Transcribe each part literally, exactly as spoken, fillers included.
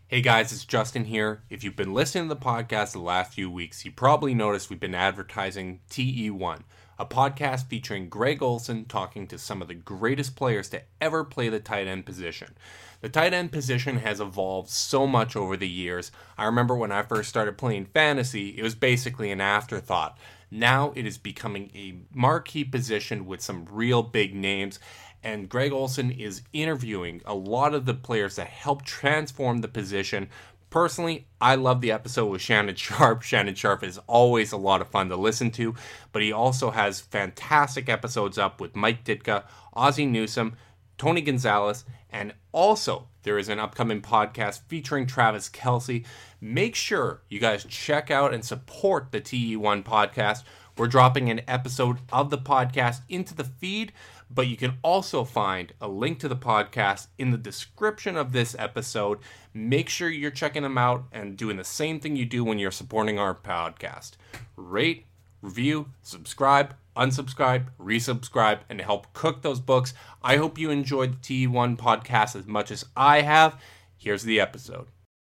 Hey guys, it's Justin here. If you've been listening to the podcast the last few weeks, you probably noticed we've been advertising T E one, a podcast featuring Greg Olsen talking to some of the greatest players to ever play the tight end position. The tight end position has evolved so much over the years. I remember when I first started playing fantasy, it was basically an afterthought. Now it is becoming a marquee position with some real big names, and Greg Olsen is interviewing a lot of the players that helped transform the position. Personally, I love the episode with Shannon Sharpe. Shannon Sharpe is always a lot of fun to listen to, but he also has fantastic episodes up with Mike Ditka, Ozzie Newsome, Tony Gonzalez, and also there is an upcoming podcast featuring Travis Kelce. Make sure you guys check out and support the T E one podcast. We're dropping an episode of the podcast into the feed, but you can also find a link to the podcast in the description of this episode. Make sure you're checking them out and doing the same thing you do when you're supporting our podcast. Rate, review, subscribe, unsubscribe, resubscribe, and help cook those books. I hope you enjoyed the T E one podcast as much as I have. Here's the episode.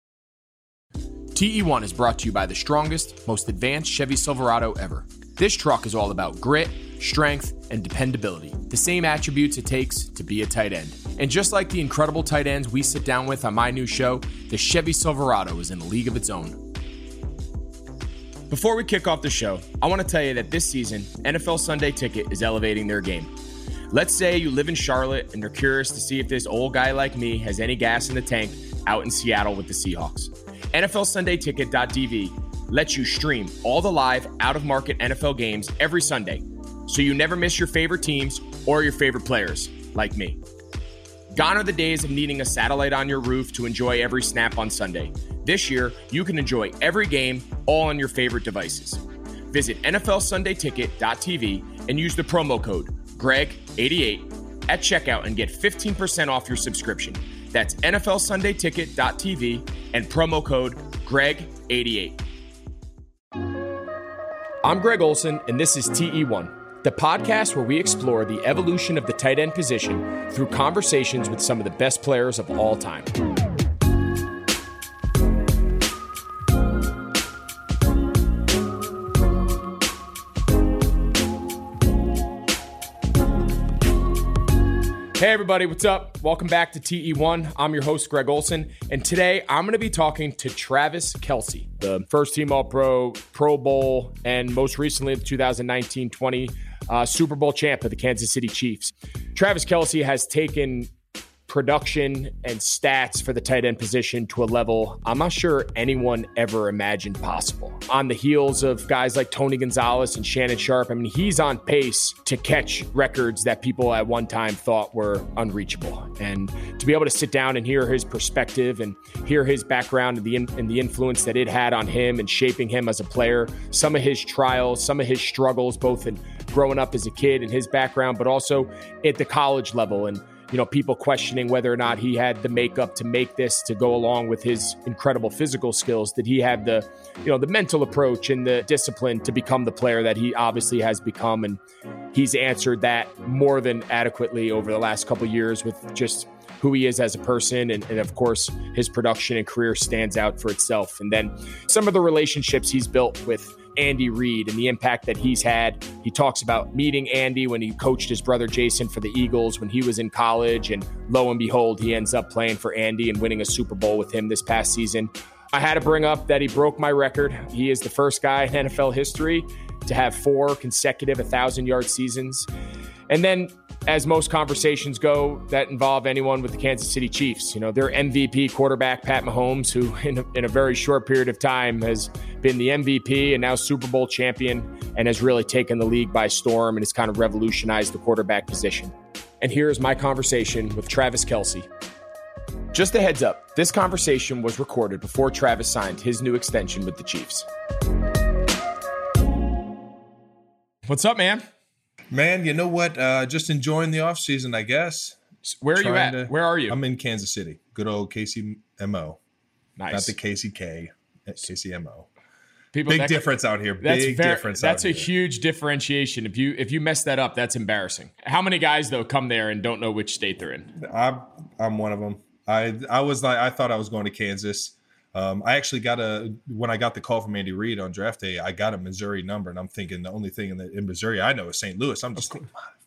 T E one is brought to you by the strongest, most advanced Chevy Silverado ever. This truck is all about grit, strength, and dependability, the same attributes it takes to be a tight end. And just like the incredible tight ends we sit down with on my new show, the Chevy Silverado is in a league of its own. Before we kick off the show, I want to tell you that this season, N F L Sunday Ticket is elevating their game. Let's say you live in Charlotte and you're curious to see if this old guy like me has any gas in the tank out in Seattle with the Seahawks. N F L Sunday Ticket dot T V lets you stream all the live, out-of-market N F L games every Sunday, so you never miss your favorite teams or your favorite players, like me. Gone are the days of needing a satellite on your roof to enjoy every snap on Sunday. This year, you can enjoy every game all on your favorite devices. Visit N F L Sunday Ticket dot T V and use the promo code Greg eighty-eight at checkout and get fifteen percent off your subscription. That's N F L Sunday Ticket dot T V and promo code Greg eighty-eight. I'm Greg Olsen, and this is T E one, the podcast where we explore the evolution of the tight end position through conversations with some of the best players of all time. Hey everybody, what's up? Welcome back to T E one. I'm your host, Greg Olsen, and today I'm going to be talking to Travis Kelce, the first team All-Pro, Pro Bowl, and most recently the two thousand nineteen twenty uh, Super Bowl champ of the Kansas City Chiefs. Travis Kelce has taken production and stats for the tight end position to a level I'm not sure anyone ever imagined possible. On the heels of guys like Tony Gonzalez and Shannon Sharpe, I mean, he's on pace to catch records that people at one time thought were unreachable. And to be able to sit down and hear his perspective and hear his background and the, in, and the influence that it had on him and shaping him as a player, some of his trials, some of his struggles, both in growing up as a kid and his background, but also at the college level, and you know, people questioning whether or not he had the makeup to make this, to go along with his incredible physical skills. Did he have the, you know, the mental approach and the discipline to become the player that he obviously has become? And he's answered that more than adequately over the last couple of years with just who he is as a person. And, and of course, his production and career stands out for itself. And then some of the relationships he's built with Andy Reid and the impact that he's had. He talks about meeting Andy when he coached his brother Jason for the Eagles when he was in college, and lo and behold, he ends up playing for Andy and winning a Super Bowl with him this past season. I had to bring up that he broke my record. He is the first guy in N F L history to have four consecutive one thousand yard seasons. And then, as most conversations go that involve anyone with the Kansas City Chiefs, you know, their M V P quarterback, Pat Mahomes, who in a, in a very short period of time has been the M V P and now Super Bowl champion and has really taken the league by storm and has kind of revolutionized the quarterback position. And here's my conversation with Travis Kelce. Just a heads up, this conversation was recorded before Travis signed his new extension with the Chiefs. What's up, man? Man, you know what? Uh, just enjoying the off season, I guess. Where are you at? To, Where are you? I'm in Kansas City. Good old K C M O. Nice. Not the K C K. K C M O. People, Big that, difference out here. That's Big very, difference That's out a here. huge differentiation. If you if you mess that up, that's embarrassing. How many guys, though, come there and don't know which state they're in? I'm, I'm one of them. I I was like I thought I was going to Kansas. Um, I actually got a when I got the call from Andy Reid on draft day, I got a Missouri number, and I'm thinking the only thing in, the, in Missouri I know is Saint Louis. I'm just thinking,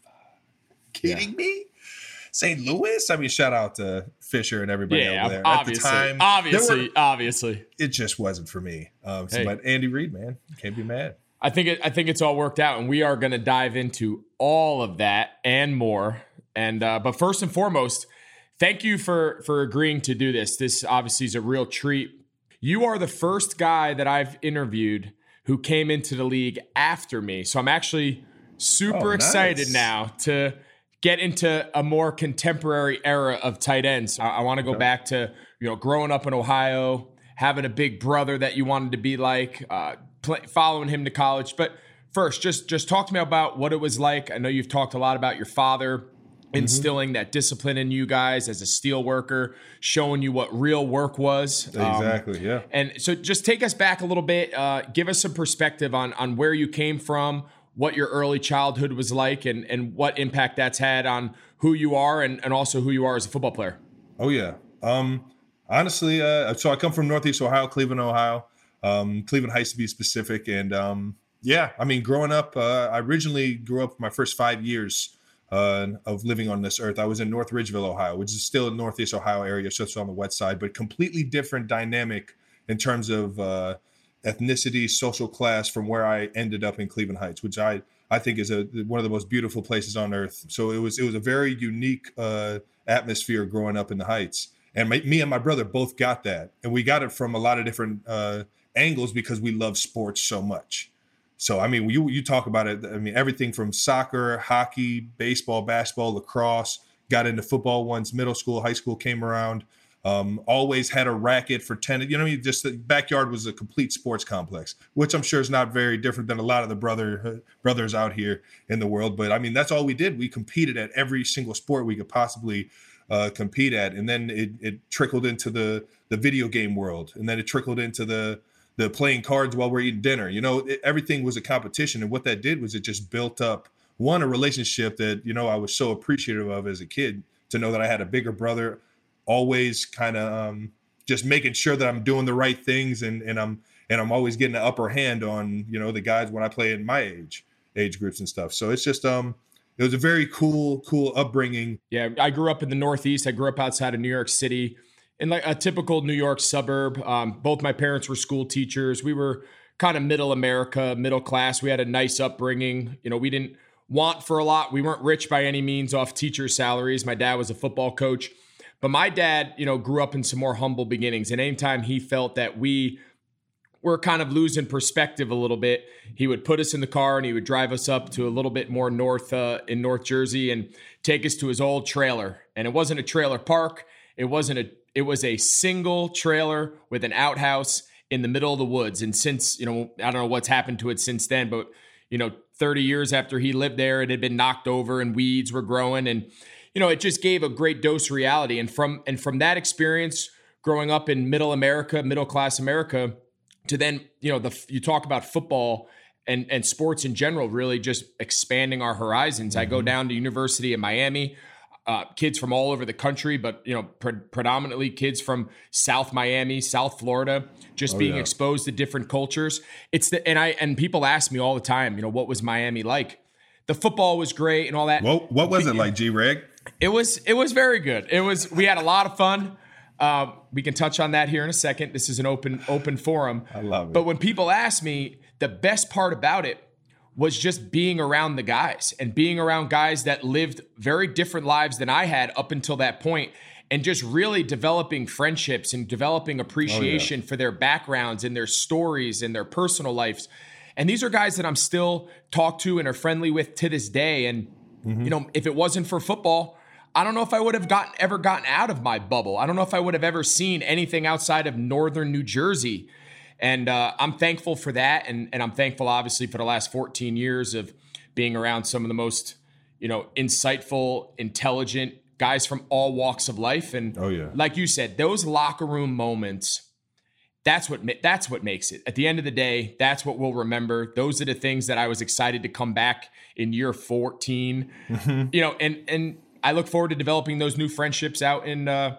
kidding yeah. me? Saint Louis? I mean, shout out to Fisher and everybody yeah, over there. Obviously, At the time, obviously, were, obviously, it just wasn't for me. Um, so, hey. But Andy Reid, man, can't be mad. I think it, I think it's all worked out, and we are going to dive into all of that and more. And uh, but first and foremost, thank you for for agreeing to do this. This obviously is a real treat. You are the first guy that I've interviewed who came into the league after me. So I'm actually super oh, excited nice. now to get into a more contemporary era of tight ends. I, I want to go okay. back to, you know, growing up in Ohio, having a big brother that you wanted to be like, uh, play, following him to college. But first, just, just talk to me about what it was like. I know you've talked a lot about your father instilling mm-hmm. that discipline in you guys as a steel worker, showing you what real work was. Exactly, um, yeah. And so just take us back a little bit. Uh, give us some perspective on on where you came from, what your early childhood was like, and, and what impact that's had on who you are and, and also who you are as a football player. Oh, yeah. Um, honestly, uh, so I come from Northeast Ohio, Cleveland, Ohio, um, Cleveland Heights to be specific. And um, yeah, I mean, growing up, uh, I originally grew up my first five years Uh, of living on this earth. I was in North Ridgeville, Ohio, which is still in Northeast Ohio area, just on the west side, but completely different dynamic in terms of uh, ethnicity, social class from where I ended up in Cleveland Heights, which I, I think is a, one of the most beautiful places on earth. So it was it was a very unique uh, atmosphere growing up in the Heights. And my, me and my brother both got that. And we got it from a lot of different uh, angles because we love sports so much. So, I mean, you you talk about it. I mean, everything from soccer, hockey, baseball, basketball, lacrosse, got into football once middle school, high school came around. Um, always had a racket for tennis. You know, I mean, just the backyard was a complete sports complex, which I'm sure is not very different than a lot of the brother brothers out here in the world. But I mean, that's all we did. We competed at every single sport we could possibly uh, compete at. And then it, it trickled into the, the video game world. And then it trickled into the the playing cards while we're eating dinner. You know, it, everything was a competition. And what that did was it just built up, one, a relationship that, you know, I was so appreciative of as a kid, to know that I had a bigger brother, always kind of um, just making sure that I'm doing the right things. And, and I'm, and I'm always getting the upper hand on, you know, the guys when I play in my age, age groups and stuff. So it's just, um, it was a very cool, cool upbringing. Yeah. I grew up in the Northeast. I grew up outside of New York City, in like a typical New York suburb. Um, both my parents were school teachers. We were kind of middle America, middle class. We had a nice upbringing. You know, we didn't want for a lot. We weren't rich by any means off teacher salaries. My dad was a football coach, but my dad, you know, grew up in some more humble beginnings. And anytime he felt that we were kind of losing perspective a little bit, he would put us in the car and he would drive us up to a little bit more north uh, in North Jersey and take us to his old trailer. And it wasn't a trailer park. It wasn't a It was a single trailer with an outhouse in the middle of the woods. And since, you know, I don't know what's happened to it since then, but, you know, thirty years after he lived there, it had been knocked over and weeds were growing. And, you know, it just gave a great dose of reality. And from, and from that experience, growing up in middle America, middle class America, to then, you know, the, you talk about football and, and sports in general, really just expanding our horizons. Mm-hmm. I go down to University of Miami. Uh, kids from all over the country, but, you know, pre- predominantly kids from South Miami, South Florida, just oh, being yeah. exposed to different cultures. It's the, and I, and people ask me all the time, you know, what was Miami like? The football was great and all that. Well, what was it like, G-Reg? It was, it was very good. It was, we had a lot of fun. Uh, we can touch on that here in a second. This is an open, open forum. I love it. But when people ask me, the best part about it was just being around the guys and being around guys that lived very different lives than I had up until that point, and just really developing friendships and developing appreciation oh, yeah. for their backgrounds and their stories and their personal lives. And these are guys that I'm still talk to and are friendly with to this day. And, mm-hmm. you know, if it wasn't for football, I don't know if I would have gotten ever gotten out of my bubble. I don't know if I would have ever seen anything outside of northern New Jersey. And uh, I'm thankful for that. And, and I'm thankful, obviously, for the last fourteen years of being around some of the most, you know, insightful, intelligent guys from all walks of life. And oh, yeah. like you said, those locker room moments, that's what that's what makes it. At the end of the day, that's what we'll remember. Those are the things that I was excited to come back in year fourteen. Mm-hmm. You know, and and I look forward to developing those new friendships out in uh,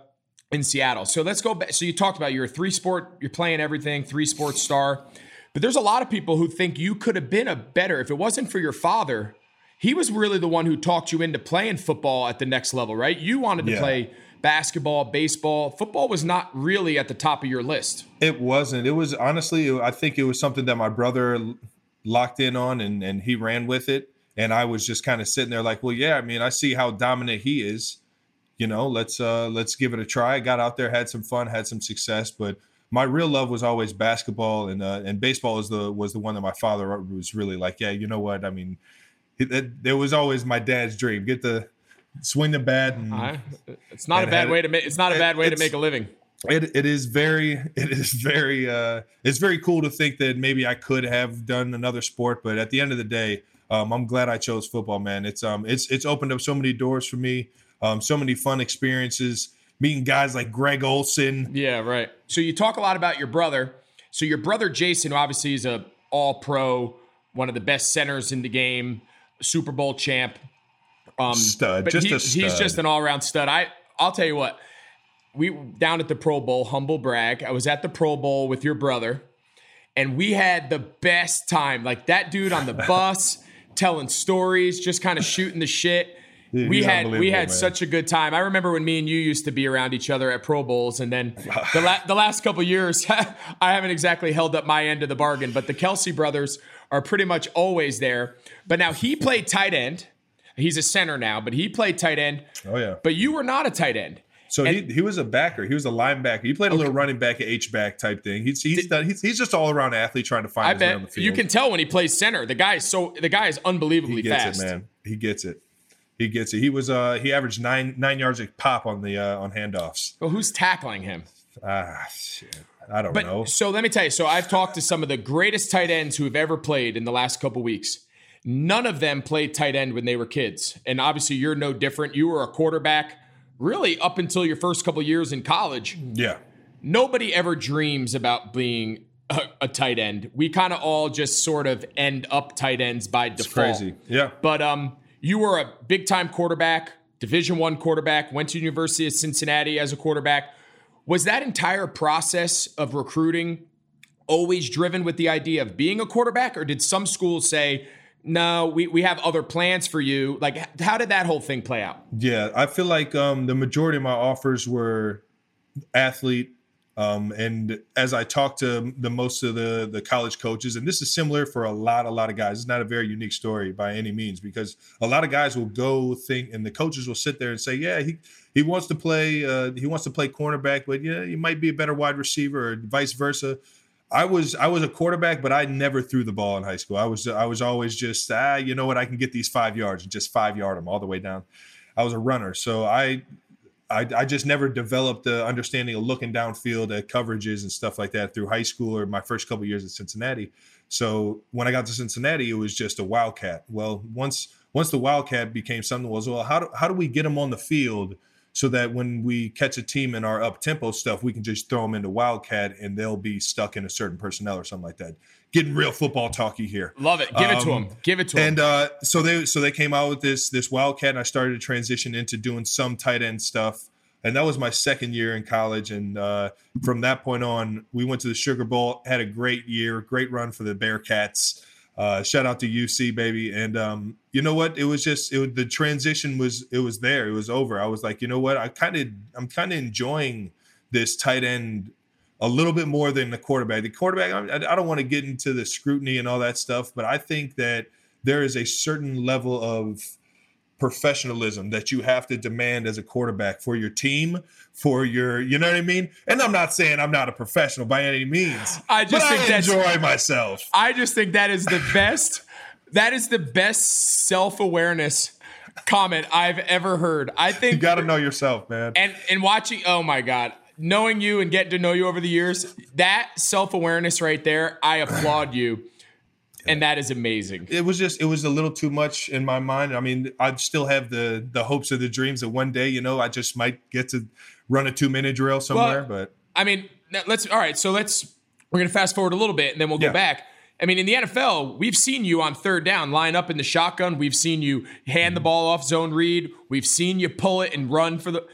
in Seattle. So let's go back. So you talked about you're a three sport, you're playing everything, three sports star. But there's a lot of people who think you could have been a better, if it wasn't for your father, he was really the one who talked you into playing football at the next level, right? You wanted to Yeah. play basketball, baseball. Football was not really at the top of your list. It wasn't. It was honestly, I think it was something that my brother locked in on and, and he ran with it. And I was just kind of sitting there like, well, yeah, I mean, I see how dominant he is. You know, let's uh, let's give it a try. I got out there, had some fun, had some success, but my real love was always basketball, and uh, and baseball was the was the one that my father was really like, yeah, you know what? I mean, it, it, it was always my dad's dream. Get the swing the bat. And, I, it's not a bad way to make. It's not a bad way to make a living. It it is very it is very uh, it's very cool to think that maybe I could have done another sport, but at the end of the day, um, I'm glad I chose football, man. It's um it's it's opened up so many doors for me, um, so many fun experiences. Meeting guys like Greg Olsen. Yeah, right. So you talk a lot about your brother. So your brother Jason, obviously, is a all-pro, one of the best centers in the game, Super Bowl champ. Um, stud, but just he, a stud. He's just an all-around stud. I I'll tell you what. We down at the Pro Bowl, humble brag. I was at the Pro Bowl with your brother, and we had the best time. Like that dude on the bus, telling stories, just kind of shooting the shit. Dude, we had we had man. such a good time. I remember when me and you used to be around each other at Pro Bowls, and then the la- the last couple of years, I haven't exactly held up my end of the bargain. But the Kelsey brothers are pretty much always there. But now he played tight end. He's a center now, but he played tight end. Oh yeah. But you were not a tight end. So and, he he was a backer. He was a linebacker. He played a okay. little running back, a H back type thing. He's he's done, he's, he's just all around athlete trying to find I his way on the bet field. you can tell when he plays center. The guy is so the guy is unbelievably he gets fast. it, man. He gets it. He gets it. He was uh he averaged nine nine yards a pop on the uh, on handoffs. Well, who's tackling him? Ah, shit. I don't but, know. So let me tell you. So I've talked to some of the greatest tight ends who have ever played in the last couple weeks. None of them played tight end when they were kids, and obviously you're no different. You were a quarterback, really up until your first couple years in college. Yeah. Nobody ever dreams about being a, a tight end. We kind of all just sort of end up tight ends by default. It's crazy. Yeah. But um. You were a big-time quarterback, Division One quarterback, went to University of Cincinnati as a quarterback. Was that entire process of recruiting always driven with the idea of being a quarterback, or did some schools say, no, we, we have other plans for you? Like, how did that whole thing play out? Yeah, I feel like um, the majority of my offers were athlete. Um, and as I talked to the most of the the college coaches, and this is similar for a lot, a lot of guys. It's not a very unique story by any means, because a lot of guys will go think, and the coaches will sit there and say, yeah, he he wants to play, uh, he wants to play cornerback, but yeah, he might be a better wide receiver, or vice versa. I was I was a quarterback, but I never threw the ball in high school. I was I was always just ah, you know what, I can get these five yards and just five yard them all the way down. I was a runner, so I. I, I just never developed the understanding of looking downfield at coverages and stuff like that through high school or my first couple of years at Cincinnati. So when I got to Cincinnati, it was just a wildcat. Well, once once the wildcat became something was, well, how do, how do we get them on the field so that when we catch a team in our up-tempo stuff, we can just throw them into wildcat and they'll be stuck in a certain personnel or something like that. Getting real football talky here. Love it. Give it to Um, him. Give it to him. And uh, so they so they came out with this this wildcat, and I started to transition into doing some tight end stuff. And that was my second year in college. And uh, from that point on, we went to the Sugar Bowl, had a great year, great run for the Bearcats. Uh, shout out to U C, baby. And um, you know what? It was just it was, the transition was it was there. It was over. I was like, you know what? I kind of I'm kind of enjoying this tight end a little bit more than the quarterback. The quarterback, I, I don't want to get into the scrutiny and all that stuff, but I think that there is a certain level of professionalism that you have to demand as a quarterback for your team, for your, you know what I mean? And I'm not saying I'm not a professional by any means. I just but think I that's, enjoy myself. I just think that is the best. That is the best self-awareness comment I've ever heard. I think You got to know yourself, man. And and watching, oh my God, knowing you and getting to know you over the years, that self-awareness right there, I applaud you. And that is amazing. It was just, it was a little too much in my mind. I mean, I still have the the hopes or the dreams that one day, you know, I just might get to run a two minute drill somewhere. Well, but I mean, let's, all right. So let's, we're going to fast forward a little bit and then we'll go Yeah. back. I mean, in the N F L, we've seen you on third down line up in the shotgun. We've seen you hand the ball off zone read. We've seen you pull it and run for the,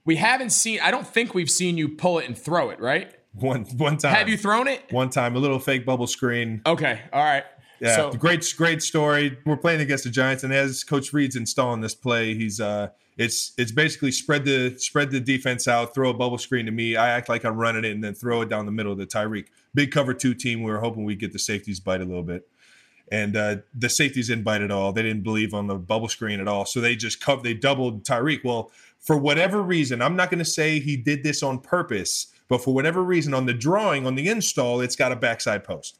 we haven't seen, I don't think we've seen you pull it and throw it, right? One one time. Have you thrown it? One time, a little fake bubble screen. Okay, all right. Yeah, so, great, great story. We're playing against the Giants, and as Coach Reed's installing this play, he's uh, it's it's basically spread the spread the defense out, throw a bubble screen to me. I act like I'm running it, and then throw it down the middle to Tyreek. Big cover two team. We were hoping we get the safeties bite a little bit, and uh, the safeties didn't bite at all. They didn't believe on the bubble screen at all, so they just covered. They doubled Tyreek. Well, for whatever reason, I'm not going to say he did this on purpose, but for whatever reason, on the drawing on the install, it's got a backside post.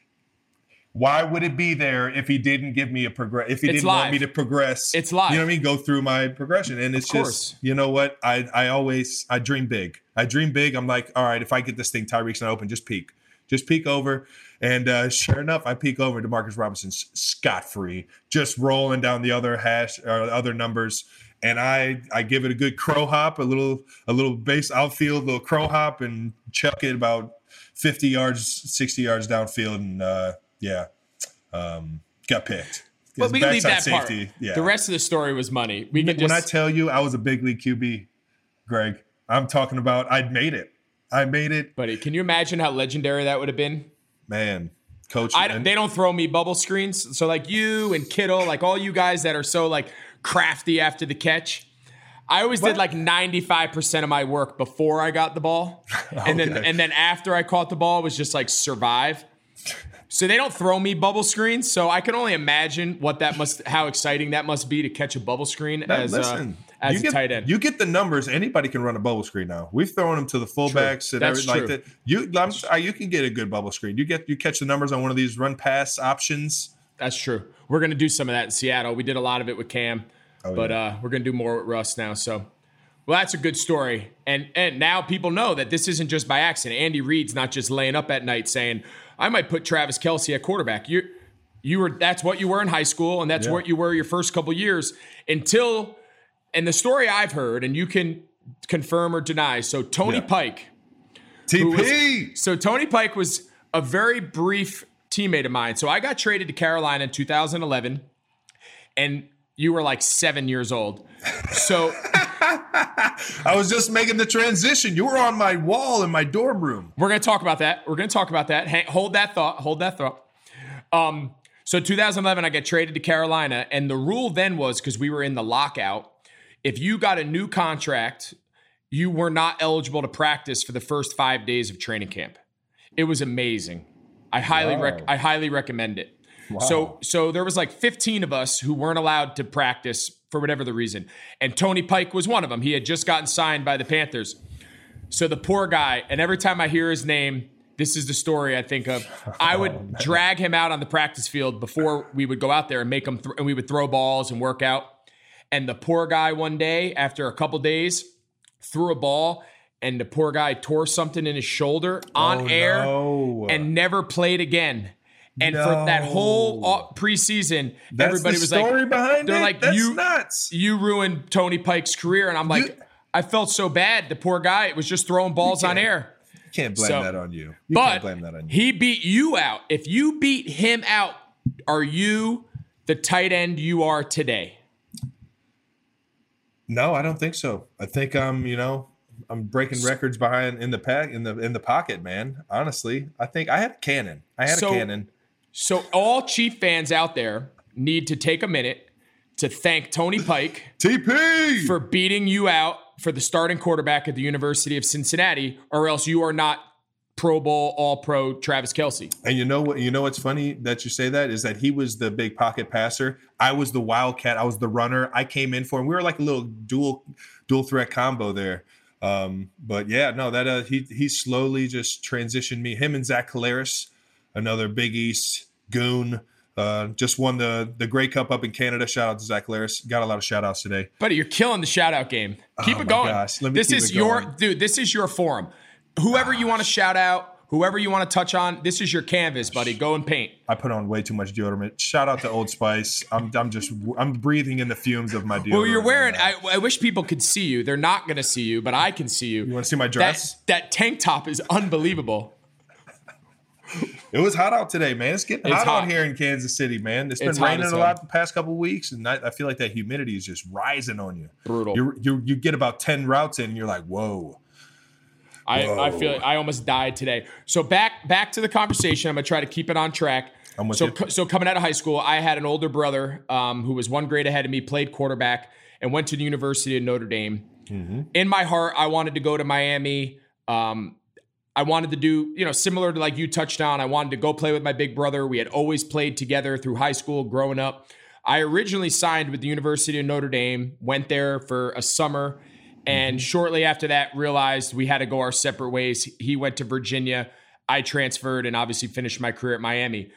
Why would it be there if he didn't give me a progress? If he it's didn't live. want me to progress, it's live. You know what I mean? Go through my progression, and it's of course. just, you know what? I I always I dream big. I dream big. I'm like, all right, if I get this thing, Tyreek's not open, just peek, just peek over, and uh, sure enough, I peek over. DeMarcus Robinson's scot free, just rolling down the other hash or other numbers, and I I give it a good crow hop, a little a little base outfield, little crow hop, and chuck it about fifty yards, sixty yards downfield, and. Uh, Yeah, um, got picked. But we can leave that safety, part. Yeah. The rest of the story was money. We can when just... I tell you I was a big league Q B, Greg, I'm talking about I made it. I made it. Buddy, can you imagine how legendary that would have been? Man, Coach. I, and, they don't throw me bubble screens. So like you and Kittle, like all you guys that are so like crafty after the catch. I always what? did like ninety-five percent of my work before I got the ball. And okay. then and then after I caught the ball, it was just like survive. So they don't throw me bubble screens, so I can only imagine what that must, how exciting that must be to catch a bubble screen that, as listen, uh, as you a get, tight end. You get the numbers. Anybody can run a bubble screen now. We've thrown them to the fullbacks and That's everything true. like that. You, I'm, you can get a good bubble screen. You get you catch the numbers on one of these run pass options. That's true. We're gonna do some of that in Seattle. We did a lot of it with Cam, oh, but yeah. uh, we're gonna do more with Russ now. So, well, that's a good story. And and now people know that this isn't just by accident. Andy Reid's not just laying up at night saying, I might put Travis Kelce at quarterback. You, you were that's what you were in high school, and that's yeah. what you were your first couple years until. And the story I've heard, and you can confirm or deny. So Tony yeah. Pike, T P. Was, so Tony Pike was a very brief teammate of mine. So I got traded to Carolina in two thousand eleven, and you were like seven years old. So. I was just making the transition. You were on my wall in my dorm room. We're going to talk about that. We're going to talk about that. Hang, hold that thought. Hold that thought. Um, so two thousand eleven, I got traded to Carolina. And the rule then was, because we were in the lockout, if you got a new contract, you were not eligible to practice for the first five days of training camp. It was amazing. I highly Wow. rec- I highly recommend it. Wow. So so there was like fifteen of us who weren't allowed to practice for whatever the reason. And Tony Pike was one of them. He had just gotten signed by the Panthers. So the poor guy, and every time I hear his name, this is the story I think of. I would oh, drag him out on the practice field before we would go out there and make him, th- and we would throw balls and work out. And the poor guy one day, after a couple days, threw a ball, and the poor guy tore something in his shoulder on oh, air no. and never played again. And no. for that whole uh, preseason, That's everybody the was story like, behind they're it? like, That's you, nuts. you ruined Tony Pike's career. And I'm like, You- I felt so bad. The poor guy was just throwing balls on air. You can't blame So- that on you. You but can't blame that on you. he beat you out. If you beat him out, are you the tight end you are today? No, I don't think so. I think I'm, you know, I'm breaking records behind in the pack in the in the pocket, man. Honestly, I think I had a cannon. I had So- a cannon. So all Chief fans out there need to take a minute to thank Tony Pike T P for beating you out for the starting quarterback at the University of Cincinnati, or else you are not Pro Bowl, All-Pro Travis Kelce. And you know what? You know what's funny that you say that is that he was the big pocket passer. I was the wildcat. I was the runner. I came in for him. We were like a little dual dual threat combo there. Um, but yeah, no, that uh, he he slowly just transitioned me. Him and Zach Collaros, another Big East goon, uh, just won the the Grey Cup up in Canada. Shout out to Zach Collaros. Got a lot of shout outs today. Buddy, you're killing the shout-out game. Keep Oh it my going. gosh, let me This keep is it your going. dude. This is your forum. Whoever you want to shout out, whoever you want to touch on, this is your canvas, buddy. Go and paint. I put on way too much deodorant. Shout out to Old Spice. I'm I'm just I'm breathing in the fumes of my deodorant. Well, you're wearing. right now. I, I wish people could see you. They're not going to see you, but I can see you. You want to see my dress? That, that tank top is unbelievable. It was hot out today, man. It's getting It's hot, hot. out here in Kansas City, man. It's been It's hot raining as a hell. lot the past couple of weeks, and I, I feel like that humidity is just rising on you. Brutal. You you you get about ten routes in, and you're like, whoa. I, I Whoa. feel I almost died today. So back back to the conversation. I'm gonna try to keep it on track. I'm with so you. co- so coming out of high school, I had an older brother um, who was one grade ahead of me, played quarterback, and went to the University of Notre Dame. Mm-hmm. In my heart, I wanted to go to Miami. Um, I wanted to do, you know, similar to like you touched on. I wanted to go play with my big brother. We had always played together through high school, growing up. I originally signed with the University of Notre Dame, went there for a summer, and Mm-hmm. shortly after that realized we had to go our separate ways. He went to Virginia. I transferred and obviously finished my career at Miami.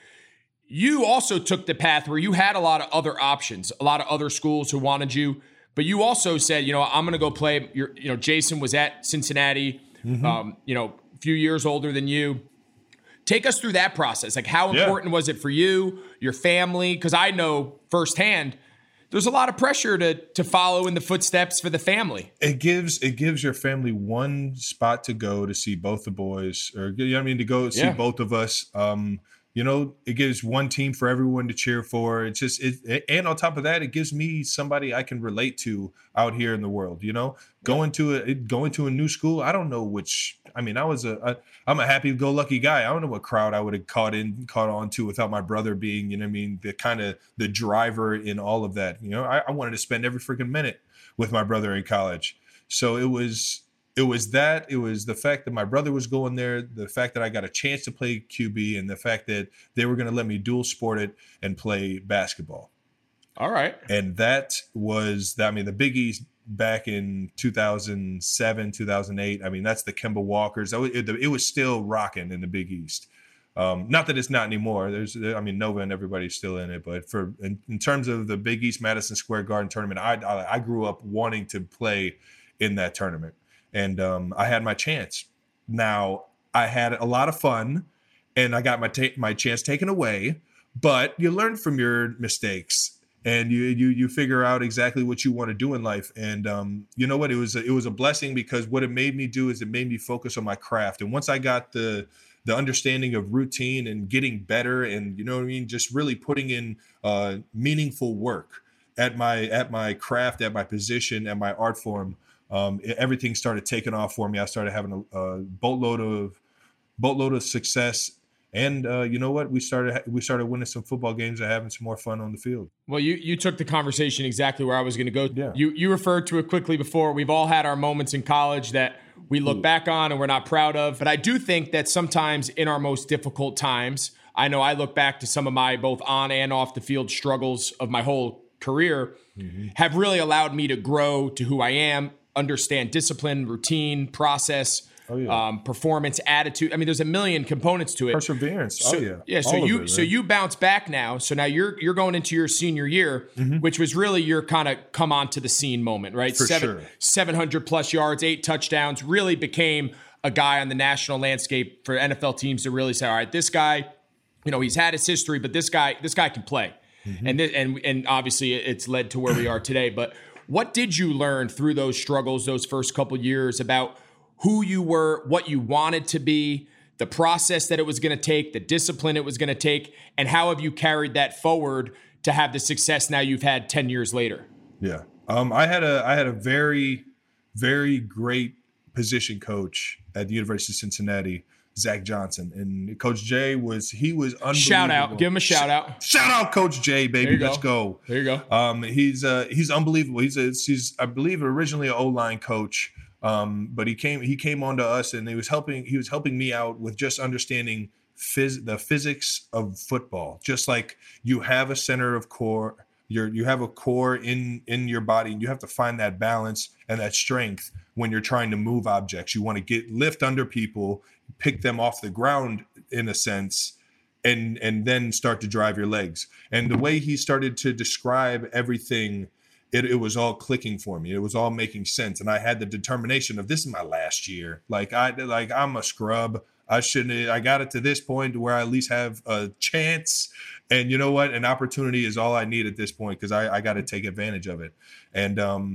You also took the path where you had a lot of other options, a lot of other schools who wanted you, but you also said, you know, I'm going to go play. Your, you know, Jason was at Cincinnati, Mm-hmm. um, you know, a few years older than you. Take us through that process. Like, how Yeah. important was it for you, your family? Because I know firsthand, there's a lot of pressure to to follow in the footsteps for the family. It gives it gives your family one spot to go to see both the boys, or you know what I mean, to go see Yeah. both of us. Um, you know, it gives one team for everyone to cheer for. It's just it, and on top of that, it gives me somebody I can relate to out here in the world. You know, going to a going to a new school. I don't know which. I mean, I was a I, I'm a happy-go-lucky guy. I don't know what crowd I would have caught in caught on to without my brother being, you know what I mean, the kind of the driver in all of that. You know, I, I wanted to spend every freaking minute with my brother in college. So it was it was that it was the fact that my brother was going there, the fact that I got a chance to play Q B, and the fact that they were going to let me dual sport it and play basketball. All right. And that was that. I mean, the Big East back in two thousand seven, two thousand eight. I mean, that's the Kemba Walkers. That was- It, it was still rocking in the Big East. Um, not that it's not anymore. There's, I mean, Nova and everybody's still in it. But for in, in terms of the Big East Madison Square Garden tournament, I, I I grew up wanting to play in that tournament, and um, I had my chance. Now I had a lot of fun, and I got my ta- my chance taken away. But you learn from your mistakes, and you you you figure out exactly what you want to do in life. And um, you know what? It was a, it was a blessing, because what it made me do is it made me focus on my craft. And once I got the the understanding of routine and getting better, and you know what I mean, just really putting in uh, meaningful work at my at my craft, at my position, at my art form, um, it- everything started taking off for me. I started having a, a boatload of boatload of success. And uh, you know what? We started we started winning some football games and having some more fun on the field. Well, you you took the conversation exactly where I was going to go. Yeah. You you referred to it quickly before. We've all had our moments in college that we look back on and we're not proud of. But I do think that sometimes in our most difficult times, I know I look back to some of my both on and off the field struggles of my whole career have really allowed me to grow to who I am, understand discipline, routine, process, Oh, yeah. um, performance, attitude. I mean, there's a million components to it. Perseverance. So, oh yeah. Yeah. So All of you it, so man. you bounce back now. So now you're you're going into your senior year, which was really your kind of come onto the scene moment, right? For Seven, sure. seven hundred plus yards, eight touchdowns, really became a guy on the national landscape for N F L teams to really say, all right, this guy, you know, he's had his history, but this guy, this guy can play. And this, and and obviously it's led to where we are today. But what did you learn through those struggles, those first couple years about who you were, what you wanted to be, the process that it was going to take, the discipline it was going to take, and how have you carried that forward to have the success now you've had ten years later? Yeah. Um, I had a I had a very, very great position coach at the University of Cincinnati, Zach Johnson. And Coach Jay was he was unbelievable. Shout out. Give him a shout out. Shout out Coach Jay, baby. There you Let's go. go. There you go. Um, he's uh he's unbelievable. He's a, he's I believe originally an O-line coach. Um, but he came he came on to us, and he was helping he was helping me out with just understanding phys- the physics of football. Just like you have a center of core, you're you have a core in in your body, and you have to find that balance and that strength when you're trying to move objects. You want to get lift under people, pick them off the ground in a sense, and and then start to drive your legs. And the way he started to describe everything, It, it was all clicking for me. It was all making sense, and I had the determination of this is my last year. Like I, like I'm a scrub. I shouldn't. I got it to this point where I at least have a chance. And you know what? An opportunity is all I need at this point, because I, I got to take advantage of it. And um,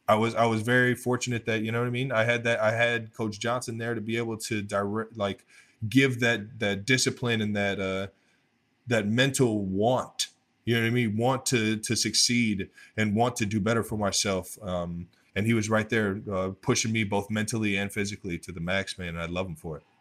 I was I was very fortunate that, you know what I mean? I had that I had Coach Johnson there to be able to direct, like give that that discipline and that uh that mental want, you know what I mean? Want to to succeed and want to do better for myself. Um, and he was right there uh, pushing me both mentally and physically to the max, man. And I love him for it.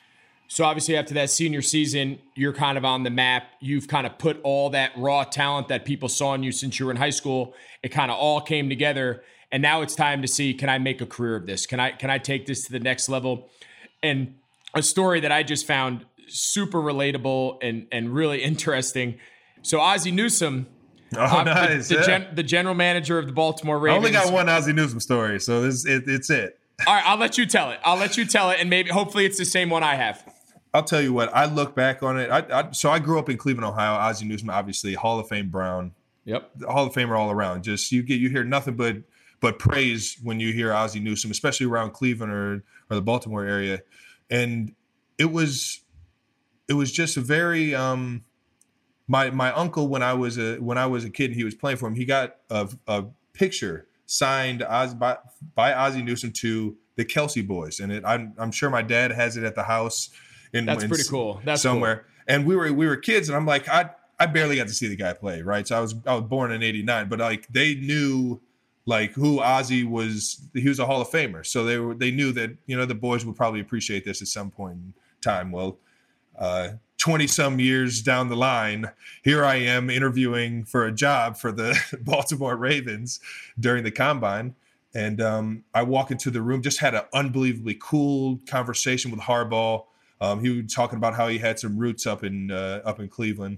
So obviously after that senior season, you're kind of on the map. You've kind of put all that raw talent that people saw in you since you were in high school. It kind of all came together. And now it's time to see, can I make a career of this? Can I can I take this to the next level? And a story that I just found super relatable and, and really interesting. So Ozzie Newsome, oh, uh, nice. the, the, yeah. gen, the general manager of the Baltimore Ravens. I only got one Ozzie Newsome story, so this it, it's it. All right, I'll let you tell it. I'll let you tell it, and maybe hopefully it's the same one I have. I'll tell you what, I look back on it. I, I so I grew up in Cleveland, Ohio. Ozzie Newsome, obviously, Hall of Fame Brown. Yep. Hall of Famer all around. Just you get you hear nothing but but praise when you hear Ozzie Newsome, especially around Cleveland or or the Baltimore area. And it was it was just a very um my my uncle when I was a when I was a kid and he was playing for him, he got a, a picture signed Oz, by, by Ozzie Newsome to the Kelsey boys. And it I'm I'm sure my dad has it at the house. In, That's in pretty cool. That's somewhere. Cool. And we were we were kids, and I'm like, I I barely got to see the guy play, right? So I was I was born in eighty-nine, but like they knew like who Ozzie was. He was a Hall of Famer, so they were they knew that, you know, the boys would probably appreciate this at some point in time. Well, uh, twenty some years down the line, here I am interviewing for a job for the Baltimore Ravens during the combine. And um, I walk into the room, just had an unbelievably cool conversation with Harbaugh. Um, he was talking about how he had some roots up in uh, up in Cleveland,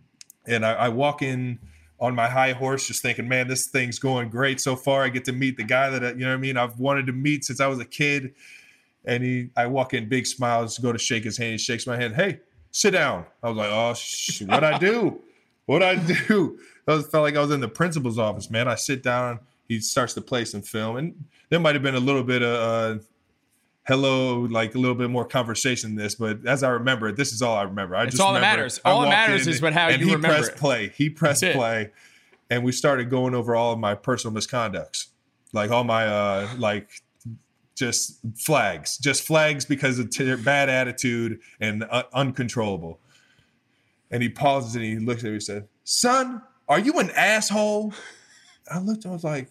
and I, I walk in on my high horse, just thinking, man, this thing's going great so far. I get to meet the guy that I, you know what I mean, I've wanted to meet since I was a kid. And he, I walk in, big smiles, go to shake his hand. He shakes my hand. Hey, sit down. I was like, oh, sh- what'd I do? What'd I do? I was, felt like I was in the principal's office, man. I sit down. He starts to play some film, and there might have been a little bit of. Uh, hello, like a little bit more conversation in this, but as I remember it, this is all I remember. I it's just all remember that matters. All that matters is what how and you he remember pressed it. play. He pressed play, and we started going over all of my personal misconducts, like all my uh, like just flags, just flags because of t- bad attitude and uh, uncontrollable. And he pauses and he looks at me and said, "Son, are you an asshole?" I looked. I was like,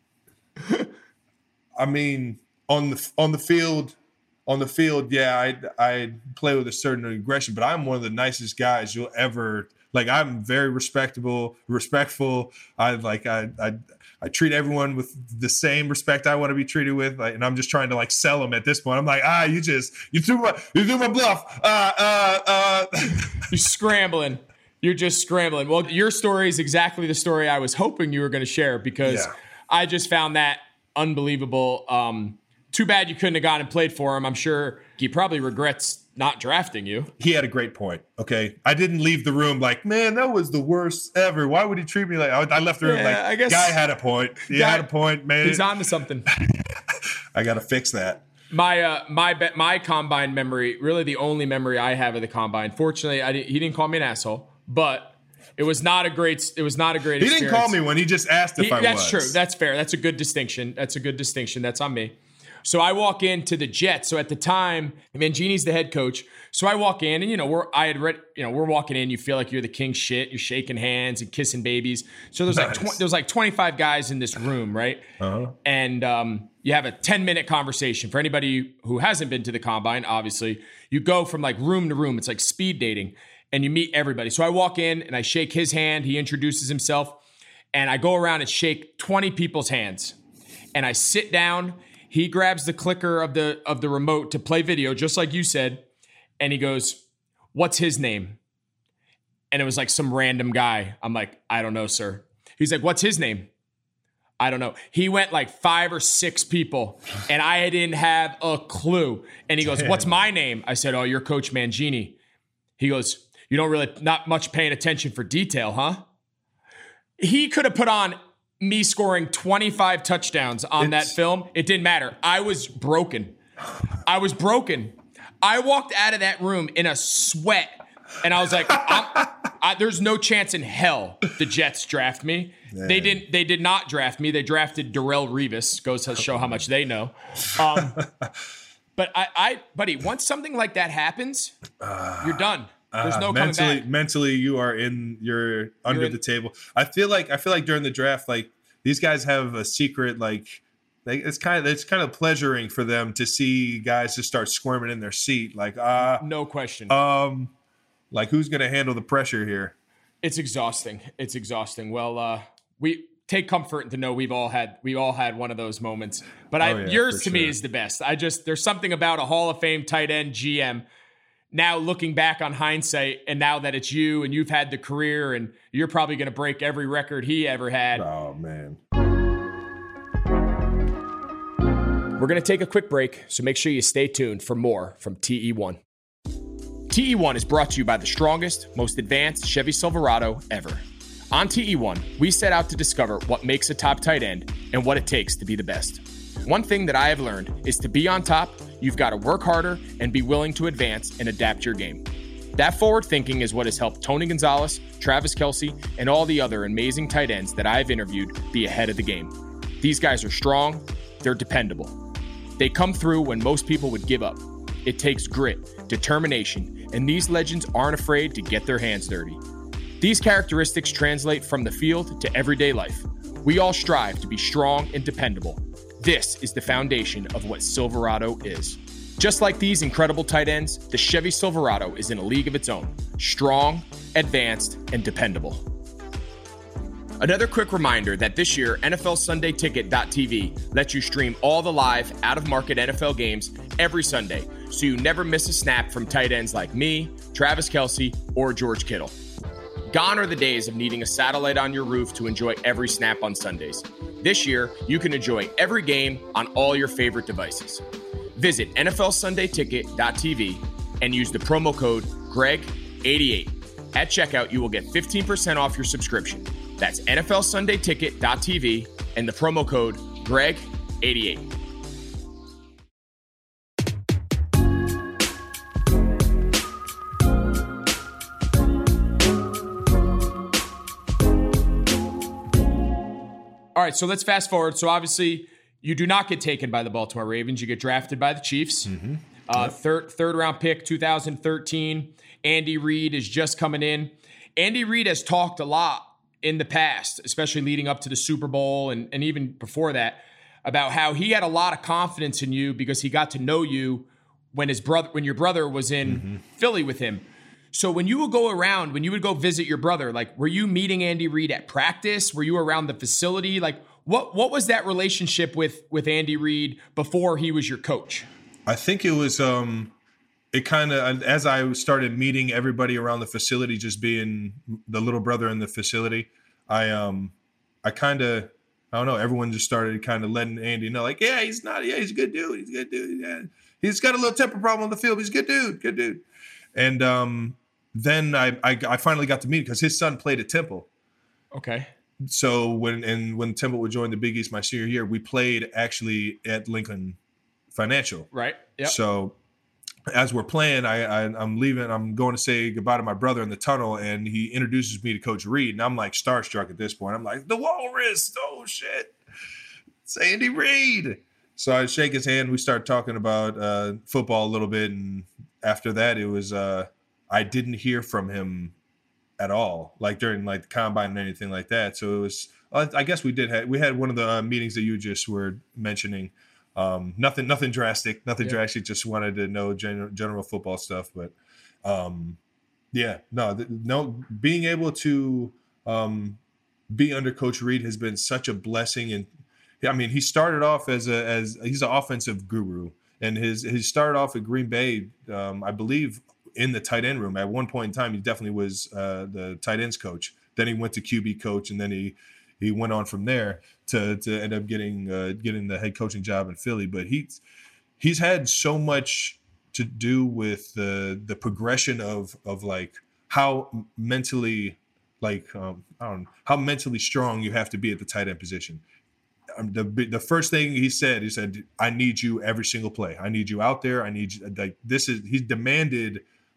I mean. On the on the field, on the field, yeah, I I play with a certain aggression, but I'm one of the nicest guys you'll ever like. I'm very respectable, respectful. I like I I I treat everyone with the same respect I want to be treated with, like, and I'm just trying to like sell them at this point. I'm like, ah, you just you threw my you threw my bluff. Uh, uh, uh. You're scrambling. You're just scrambling. Well, your story is exactly the story I was hoping you were going to share because Yeah. I just found that unbelievable. Um, Too bad you couldn't have gone and played for him. I'm sure he probably regrets not drafting you. He had a great point. Okay, I didn't leave the room like, man, that was the worst ever. Why would he treat me like? I left the room Yeah, like, I guess guy had a point. He guy, had a point, man. He's on to something. I got to fix that. My uh, my my combine memory, really the only memory I have of the combine. Fortunately, I didn't, he didn't call me an asshole, but it was not a great. It was not a great. He experience. didn't call me when he just asked if he, I that's was. That's true. That's fair. That's a good distinction. That's a good distinction. That's on me. So I walk into the Jets. So at the time, Mangini's the head coach. So I walk in, and you know, we're I had read, you know, we're walking in. You feel like you're the king shit. You're shaking hands and kissing babies. So there's Nice. like tw- there's like twenty-five guys in this room, right? Uh-huh. And um, you have a ten minute conversation. For anybody who hasn't been to the combine, obviously, you go from like room to room. It's like speed dating, and you meet everybody. So I walk in and I shake his hand. He introduces himself, and I go around and shake twenty people's hands, and I sit down. He grabs the clicker of the of the remote to play video, just like you said, and he goes, "What's his name?" And it was like some random guy. I'm like, "I don't know, sir." He's like, "What's his name?" I don't know. He went like five or six people, and I didn't have a clue. And he goes, Damn. "What's my name?" I said, "Oh, you're Coach Mangini." He goes, "You don't really, not much paying attention for detail, huh?" He could have put on me scoring twenty-five touchdowns on It's- that film. It didn't matter. I was broken. I was broken. I walked out of that room in a sweat, and I was like, I'm, I, there's no chance in hell the Jets draft me. Man. They didn't. They did not draft me. They drafted Darrell Revis. Goes to show how much they know. Um, but I, I, buddy, once something like that happens, uh, you're done. There's no uh, mentally, coming back. Mentally, you are in. You're under you're in, the table. I feel like. I feel like during the draft, like these guys have a secret. Like, like it's kind of. It's kind of pleasuring for them to see guys just start squirming in their seat. Like, ah, uh, no question. Um, like who's going to handle the pressure here? It's exhausting. It's exhausting. Well, uh, we take comfort to know we've all had we all had one of those moments. But I, oh, yeah, yours to sure. me is the best. I just there's something about a Hall of Fame tight end G M. Now looking back on hindsight, and now that it's you and you've had the career, and you're probably going to break every record he ever had. Oh man. We're going to take a quick break, so make sure you stay tuned for more from T E one. T E one is brought to you by the strongest, most advanced Chevy Silverado ever. On T E one, we set out to discover what makes a top tight end and what it takes to be the best. One thing that I have learned is to be on top, you've got to work harder and be willing to advance and adapt your game. That forward thinking is what has helped Tony Gonzalez, Travis Kelce, and all the other amazing tight ends that I have interviewed be ahead of the game. These guys are strong, they're dependable. They come through when most people would give up. It takes grit, determination, and these legends aren't afraid to get their hands dirty. These characteristics translate from the field to everyday life. We all strive to be strong and dependable. This is the foundation of what Silverado is. Just like these incredible tight ends, the Chevy Silverado is in a league of its own. Strong, advanced, and dependable. Another quick reminder that this year, N F L Sunday Ticket dot T V lets you stream all the live, out-of-market N F L games every Sunday, so you never miss a snap from tight ends like me, Travis Kelce, or George Kittle. Gone are the days of needing a satellite on your roof to enjoy every snap on Sundays. This year, you can enjoy every game on all your favorite devices. Visit N F L Sunday Ticket dot T V and use the promo code Greg eighty-eight. At checkout, you will get fifteen percent off your subscription. That's N F L Sunday Ticket dot T V and the promo code Greg eighty-eight. All right, so let's fast forward. So obviously, you do not get taken by the Baltimore Ravens. You get drafted by the Chiefs. Mm-hmm. Uh, yep. Third third round pick, two thousand thirteen. Andy Reid is just coming in. Andy Reid has talked a lot in the past, especially leading up to the Super Bowl and, and even before that, about how he had a lot of confidence in you because he got to know you when his brother, when your brother was in mm-hmm. Philly with him. So when you would go around, when you would go visit your brother, like, were you meeting Andy Reid at practice? Were you around the facility? Like, what what was that relationship with with Andy Reid before he was your coach? I think it was, um, it kind of, as I started meeting everybody around the facility, just being the little brother in the facility, I, um, I kind of, I don't know, everyone just started kind of letting Andy know, like, yeah, he's not, yeah, he's a good dude. He's a good dude. Yeah. He's got a little temper problem on the field. But he's a good dude, good dude. And, um, Then I, I I finally got to meet because his son played at Temple. Okay. So when and when Temple would join the Big East my senior year, we played actually at Lincoln Financial. Right. Yeah. So as we're playing, I, I I'm leaving. I'm going to say goodbye to my brother in the tunnel, and he introduces me to Coach Reid, and I'm like starstruck at this point. I'm like, the Walrus. Oh shit, it's Andy Reid. So I shake his hand. We start talking about uh, football a little bit, and after that, it was. Uh, I didn't hear from him at all, like during like the combine and anything like that. So it was, I guess we did have, we had one of the uh, meetings that you just were mentioning. Um, nothing, nothing drastic, nothing yeah. drastic. Just wanted to know general, general football stuff. But um, yeah, no, th- no, being able to um, be under Coach Reid has been such a blessing. And I mean, he started off as a, as he's an offensive guru, and his, he started off at Green Bay, um, I believe, in the tight end room. At one point in time, he definitely was uh, the tight ends coach. Then he went to Q B coach, and then he he went on from there to to end up getting uh, getting the head coaching job in Philly. But he's he's had so much to do with the the progression of of like how mentally like um, I don't know, how mentally strong you have to be at the tight end position. Um, the the first thing he said, he said, "I need you every single play. I need you out there. I need you." Like this is he demanded.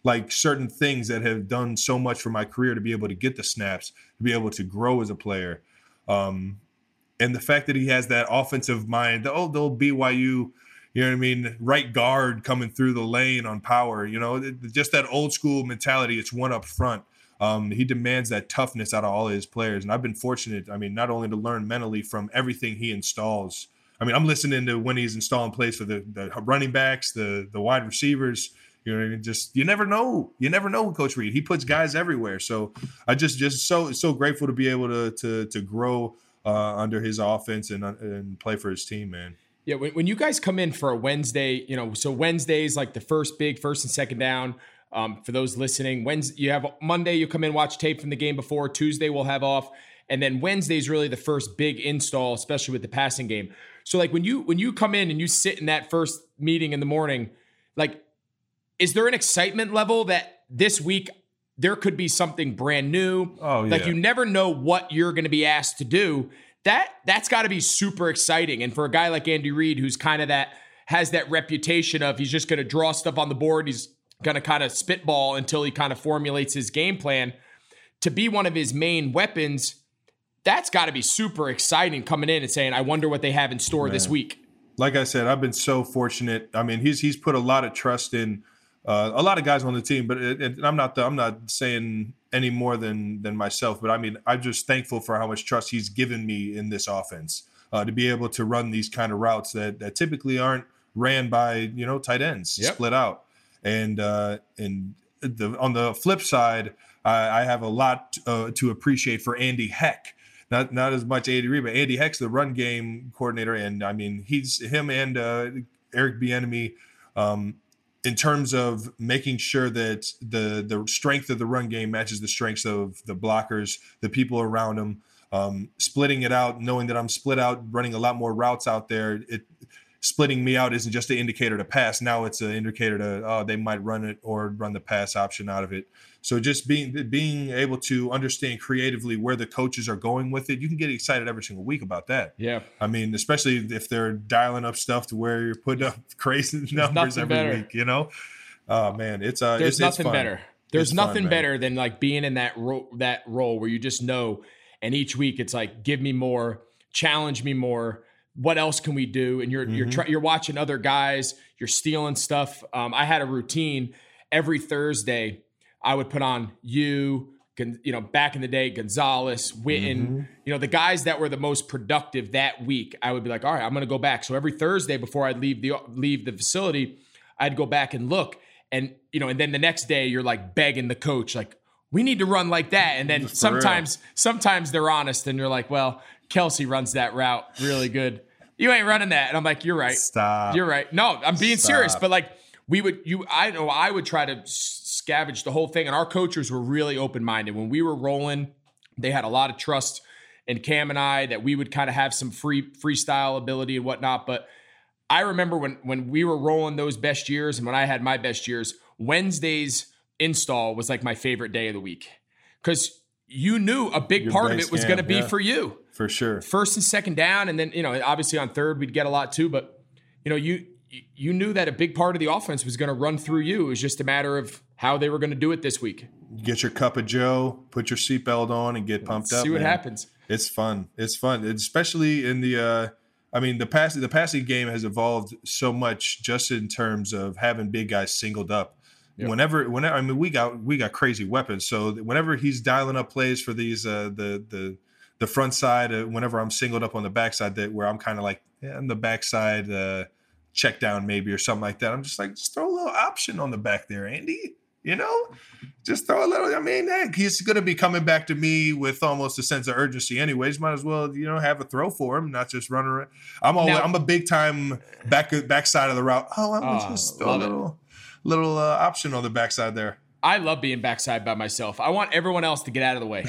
like certain things that have done so much for my career to be able to get the snaps, to be able to grow as a player. Um, and the fact that he has that offensive mind, the old, the old B Y U, you know what I mean, right guard coming through the lane on power, you know, just that old school mentality. It's one up front. Um, he demands that toughness out of all of his players. And I've been fortunate, I mean, not only to learn mentally from everything he installs. I mean, I'm listening to when he's installing plays for the, the running backs, the the wide receivers. You know what I mean? Just you never know. You never know with Coach Reid. He puts guys everywhere. So I just just so so grateful to be able to to to grow uh, under his offense and and play for his team, man. Yeah, when, when you guys come in for a Wednesday, you know, so Wednesday's like the first big first and second down. Um, for those listening, Wednesday you have Monday, you come in, watch tape from the game before. Tuesday we'll have off, and then Wednesday's really the first big install, especially with the passing game. So like when you when you come in and you sit in that first meeting in the morning, like, is there an excitement level that this week there could be something brand new? Oh, yeah. Like you never know what you're going to be asked to do. That that's got to be super exciting. And for a guy like Andy Reid, who's kind of that has that reputation of he's just going to draw stuff on the board, he's going to kind of spitball until he kind of formulates his game plan, to be one of his main weapons. That's got to be super exciting coming in and saying, I wonder what they have in store Man. this week. Like I said, I've been so fortunate. I mean, he's he's put a lot of trust in uh, a lot of guys on the team, but it, it, I'm not the, I'm not saying any more than than myself. But I mean, I'm just thankful for how much trust he's given me in this offense uh, to be able to run these kind of routes that that typically aren't ran by you know tight ends yep. split out. And uh, and the on the flip side, I, I have a lot uh, to appreciate for Andy Heck. Not not as much Andy Reid, but Andy Heck's the run game coordinator, and I mean he's him and uh, Eric Bieniemy um, in terms of making sure that the the strength of the run game matches the strengths of the blockers, the people around him, um, splitting it out, knowing that I'm split out, running a lot more routes out there. It splitting me out isn't just an indicator to pass. Now it's an indicator to oh they might run it or run the pass option out of it. So just being being able to understand creatively where the coaches are going with it, you can get excited every single week about that. Yeah. I mean, especially if they're dialing up stuff to where you're putting up crazy numbers every better. week, you know? Oh, man, it's uh, There's it's, nothing it's better. There's it's nothing fun, better than like being in that ro- that role where you just know, and each week it's like, give me more, challenge me more. What else can we do? And you're mm-hmm. you're try- you're watching other guys, you're stealing stuff. Um, I had a routine every Thursday. I would put on you, you know, back in the day, Gonzalez, Witten, mm-hmm. you know, the guys that were the most productive that week. I would be like, all right, I'm going to go back. So every Thursday before I'd leave the leave the facility, I'd go back and look, and you know, and then the next day you're like begging the coach, like, we need to run like that. And then For sometimes, real. sometimes they're honest, and you're like, well, Kelsey runs that route really good. You ain't running that, and I'm like, you're right. Stop. You're right. No, I'm being Stop. serious, but like. We would, you, I know I would try to scavenge the whole thing. And our coaches were really open-minded. When we were rolling, they had a lot of trust in Cam and I that we would kind of have some free freestyle ability and whatnot. But I remember when, when we were rolling those best years and when I had my best years, Wednesday's install was like my favorite day of the week. Because you knew a big Your part of it was going to be yeah, for you. For sure. First and second down. And then, you know, obviously on third, we'd get a lot too. But, you know, you, you knew that a big part of the offense was going to run through you. It was just a matter of how they were going to do it this week. Get your cup of Joe, put your seatbelt on, and get pumped Let's up. See what man. happens. It's fun. It's fun, especially in the. Uh, I mean, the passing the passing game has evolved so much, just in terms of having big guys singled up. Yep. Whenever, whenever, I mean, we got we got crazy weapons. So whenever he's dialing up plays for these, uh, the the the front side, uh, whenever I'm singled up on the backside, that where I'm kind of like yeah, on the backside. Uh, check down maybe or something like that. I'm just like, just throw a little option on the back there, Andy. You know, just throw a little. I mean, heck, he's going to be coming back to me with almost a sense of urgency, anyways. Might as well, you know, have a throw for him, not just run around. I'm always, now, I'm a big time back backside of the route. Oh, I'm uh, just throw a little, little uh, option on the backside there. I love being backside by myself. I want everyone else to get out of the way.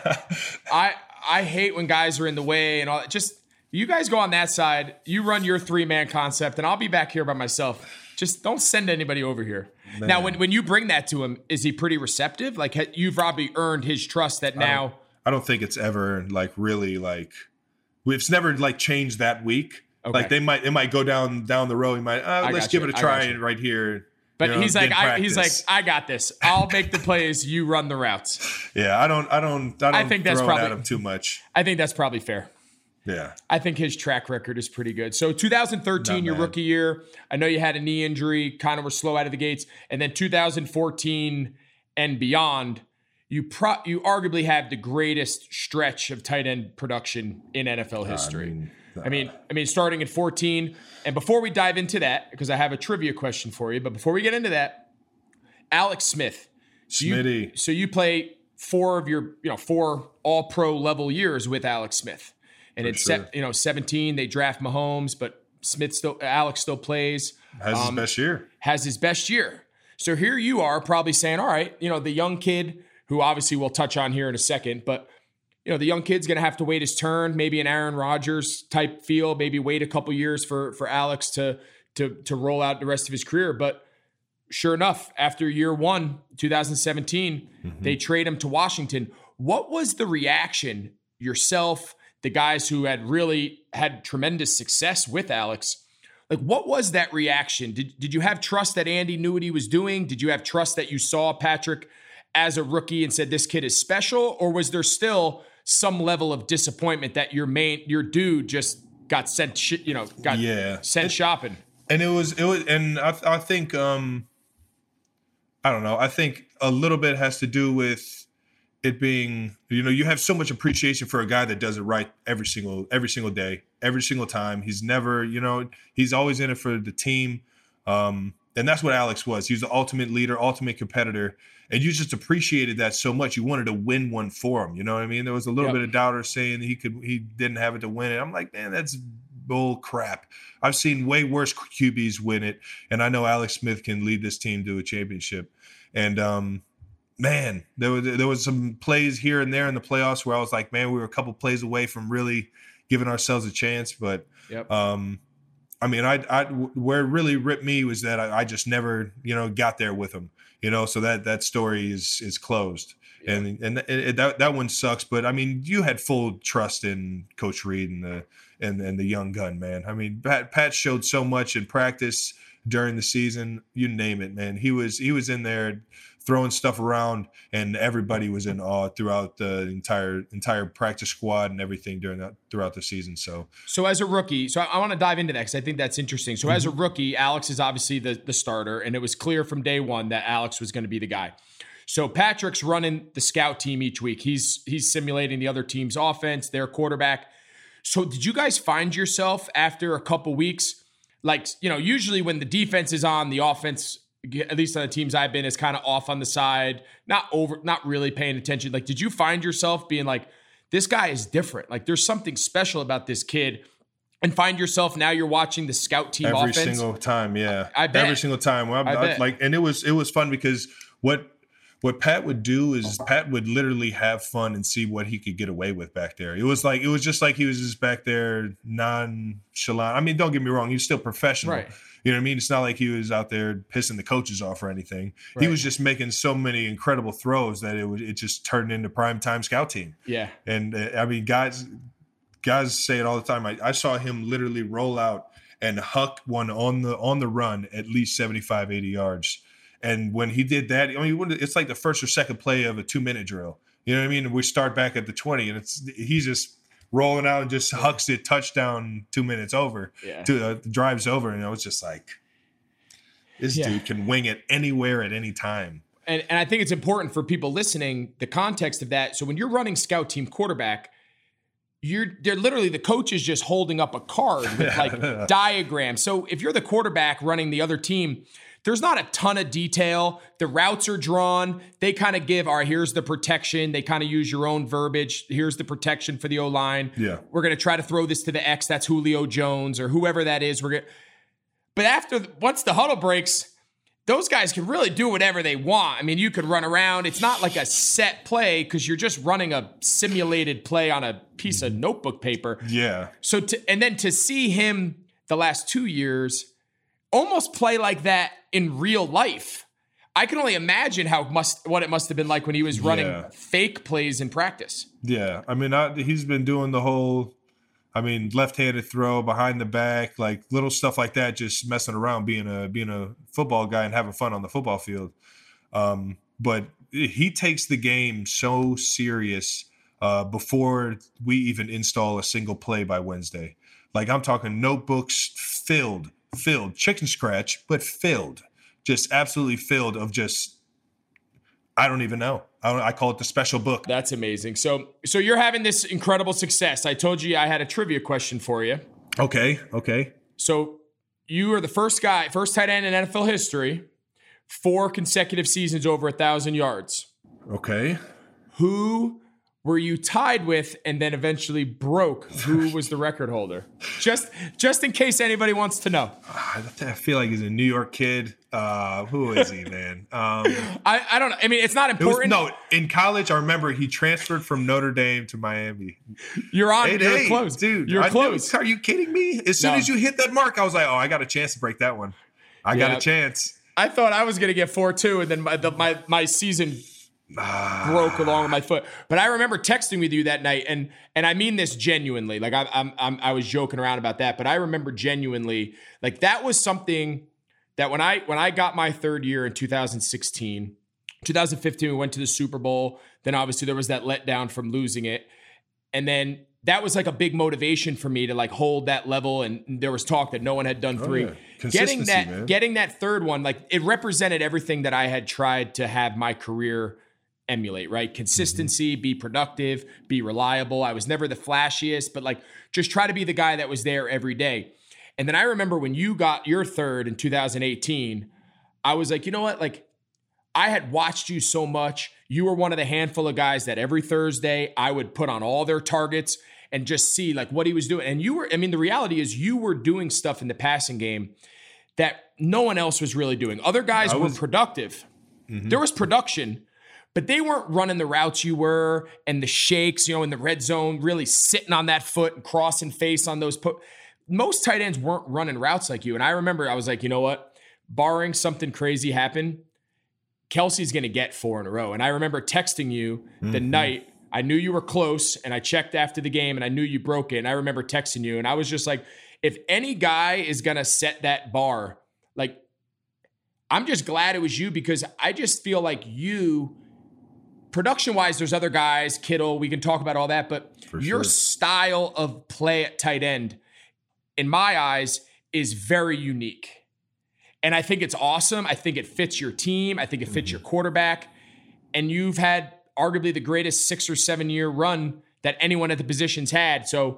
I I hate when guys are in the way and all that. Just. You guys go on that side, you run your three-man concept, and I'll be back here by myself. Just don't send anybody over here. Man. Now, when, when you bring that to him, is he pretty receptive? Like, you've probably earned his trust that now... I don't, I don't think it's ever, like, really, like... It's never, like, changed that week. Okay. Like, they might it might go down down the road. He might, uh, let's give it a try right here. But you know, he's like, I, he's like, practice. I got this. I'll make the plays. You run the routes. Yeah, I don't, I don't, I don't I think that's throw probably it at him too much. I think that's probably fair. Yeah, I think his track record is pretty good. So two thousand thirteen, Not your bad. rookie year, I know you had a knee injury, kind of were slow out of the gates, and then two thousand fourteen and beyond, you pro- you arguably have the greatest stretch of tight end production in N F L history. I mean, I mean, I mean, starting at fourteen, and before we dive into that, because I have a trivia question for you, but before we get into that, Alex Smith. So you, Smitty. so you play four of your, you know, four All-Pro level years with Alex Smith. And For it's sure. set, you know, seventeen, they draft Mahomes, but Smith still, Alex still plays, has his um, best year. has his best year. So here you are probably saying, all right, you know, the young kid who obviously we'll touch on here in a second, but you know, the young kid's going to have to wait his turn, maybe an Aaron Rodgers type feel, maybe wait a couple years for, for Alex to, to, to roll out the rest of his career. But sure enough, after year one, two thousand seventeen, mm-hmm. they trade him to Washington. What was the reaction, yourself, the guys who had really had tremendous success with Alex? Like, what was that reaction? Did, did you have trust that Andy knew what he was doing? Did you have trust that you saw Patrick as a rookie and said, this kid is special? Or was there still some level of disappointment that your main, your dude just got sent, sh- you know, got Yeah. sent it, shopping? And it was, it was, and I, I think, um, I don't know. I think a little bit has to do with it being, you know, you have so much appreciation for a guy that does it right every single, every single day, every single time. He's never, you know, he's always in it for the team. Um, and that's what Alex was. He was the ultimate leader, ultimate competitor. And you just appreciated that so much. You wanted to win one for him. You know what I mean? There was a little Yep. bit of doubters saying he could, he didn't have it to win it. I'm like, man, that's bull crap. I've seen way worse Q Bs win it. And I know Alex Smith can lead this team to a championship. And, um, man, there was there was some plays here and there in the playoffs where I was like, man, we were a couple plays away from really giving ourselves a chance. But Yep. um, I mean, I, I where it really ripped me was that I, I just never, you know, got there with him. You know, so that that story is is closed, Yeah. and and it, it, that that one sucks. But I mean, you had full trust in Coach Reed and the and and the young gun, man. I mean, Pat Pat showed so much in practice during the season. You name it, man. He was he was in there throwing stuff around, and everybody was in awe throughout the entire entire practice squad and everything during that throughout the season. So, So as a rookie, so I, I want to dive into that because I think that's interesting. So mm-hmm. as a rookie, Alex is obviously the, the starter, and it was clear from day one that Alex was going to be the guy. So Patrick's running the scout team each week. He's he's simulating the other team's offense, their quarterback. So did you guys find yourself after a couple weeks, like, you know, usually when the defense is on, the offense, at least on the teams I've been, is kind of off on the side, not over, not really paying attention. Like, did you find yourself being like, this guy is different? Like, there's something special about this kid, and find yourself now you're watching the scout team every offense? single time, yeah, I bet. every single time. Well, I I, bet. like, and it was it was fun because what what Pat would do is Pat would literally have fun and see what he could get away with back there. It was like it was just like he was just back there nonchalant. I mean, don't get me wrong, he was still professional. Right. You know what I mean? It's not like he was out there pissing the coaches off or anything. Right. He was just making so many incredible throws that it would it just turned into primetime scout team. Yeah. And uh, I mean, guys, guys say it all the time. I, I saw him literally roll out and huck one on the on the run at least seventy-five, eighty yards. And when he did that, I mean, it's like the first or second play of a two minute drill. You know what I mean? We start back at the twenty, and it's he's just rolling out and just hucks it touchdown two minutes over. Yeah. To uh, drives over, and I was just like, this Yeah. dude can wing it anywhere at any time. And, and I think it's important for people listening, the context of that. So when you're running scout team quarterback, you're they're literally the coach is just holding up a card with like diagrams. So if you're the quarterback running the other team, there's not a ton of detail. The routes are drawn. They kind of give, all right, here's the protection. They kind of use your own verbiage. Here's the protection for the O-line. Yeah. We're going to try to throw this to the X. That's Julio Jones or whoever that is. We're going But after, once the huddle breaks, those guys can really do whatever they want. I mean, you could run around. It's not like a set play because you're just running a simulated play on a piece of notebook paper. Yeah. So, to, and then to see him the last two years almost play like that in real life, I can only imagine how must what it must have been like when he was running Yeah. fake plays in practice. Yeah. I mean, I, he's been doing the whole, I mean, left-handed throw behind the back, like little stuff like that, just messing around, being a being a football guy and having fun on the football field. Um, but he takes the game so serious uh, before we even install a single play by Wednesday. Like I'm talking notebooks filled, filled, chicken scratch, but filled, just absolutely filled of just, I don't even know. I, don't, I call it the special book. That's amazing. So, so you're having this incredible success. I told you I had a trivia question for you. Okay. Okay. So you are the first guy, first tight end in N F L history, four consecutive seasons over a thousand yards. Okay. Who were you tied with and then eventually broke? Who was the record holder? Just just in case anybody wants to know. I feel like he's a New York kid. Uh, who is he, man? Um, I, I don't know. I mean, it's not important. It was, no, in college, I remember he transferred from Notre Dame to Miami. You're on. Hey, you're hey, close. Dude, you're I close. Knew, are you kidding me? As soon No. as you hit that mark, I was like, oh, I got a chance to break that one. I got Yeah. a chance. I thought I was going to get four two, and then my, the, my, my season broke along with my foot. But I remember texting with you that night, and and I mean this genuinely. Like I, I'm, I'm I was joking around about that, but I remember genuinely, like that was something that when I when I got my third year in two thousand sixteen, two thousand fifteen, we went to the Super Bowl. Then obviously there was that letdown from losing it, and then that was like a big motivation for me to like hold that level. And there was talk that no one had done three. Oh, yeah. Getting Consistency, that, man. getting that third one, like it represented everything that I had tried to have my career emulate, right? Consistency, be productive, be reliable. I was never the flashiest, but like just try to be the guy that was there every day. And then I remember when you got your third in two thousand eighteen, I was like, you know what? Like I had watched you so much. You were one of the handful of guys that every Thursday I would put on all their targets and just see like what he was doing. And you were, I mean, the reality is you were doing stuff in the passing game that no one else was really doing. Other guys I were was- productive. Mm-hmm. There was production, but they weren't running the routes you were and the shakes, you know, in the red zone, really sitting on that foot and crossing face on those. Po- Most tight ends weren't running routes like you. And I remember I was like, you know what? Barring something crazy happen, Kelsey's going to get four in a row. And I remember texting you the Mm-hmm. night I knew you were close, and I checked after the game and I knew you broke it. And I remember texting you and I was just like, if any guy is going to set that bar, like, I'm just glad it was you, because I just feel like you, production-wise, there's other guys, Kittle, we can talk about all that, but For your sure. style of play at tight end, in my eyes, is very unique. And I think it's awesome. I think it fits your team. I think it fits Mm-hmm. your quarterback. And you've had arguably the greatest six or seven year run that anyone at the position's had. So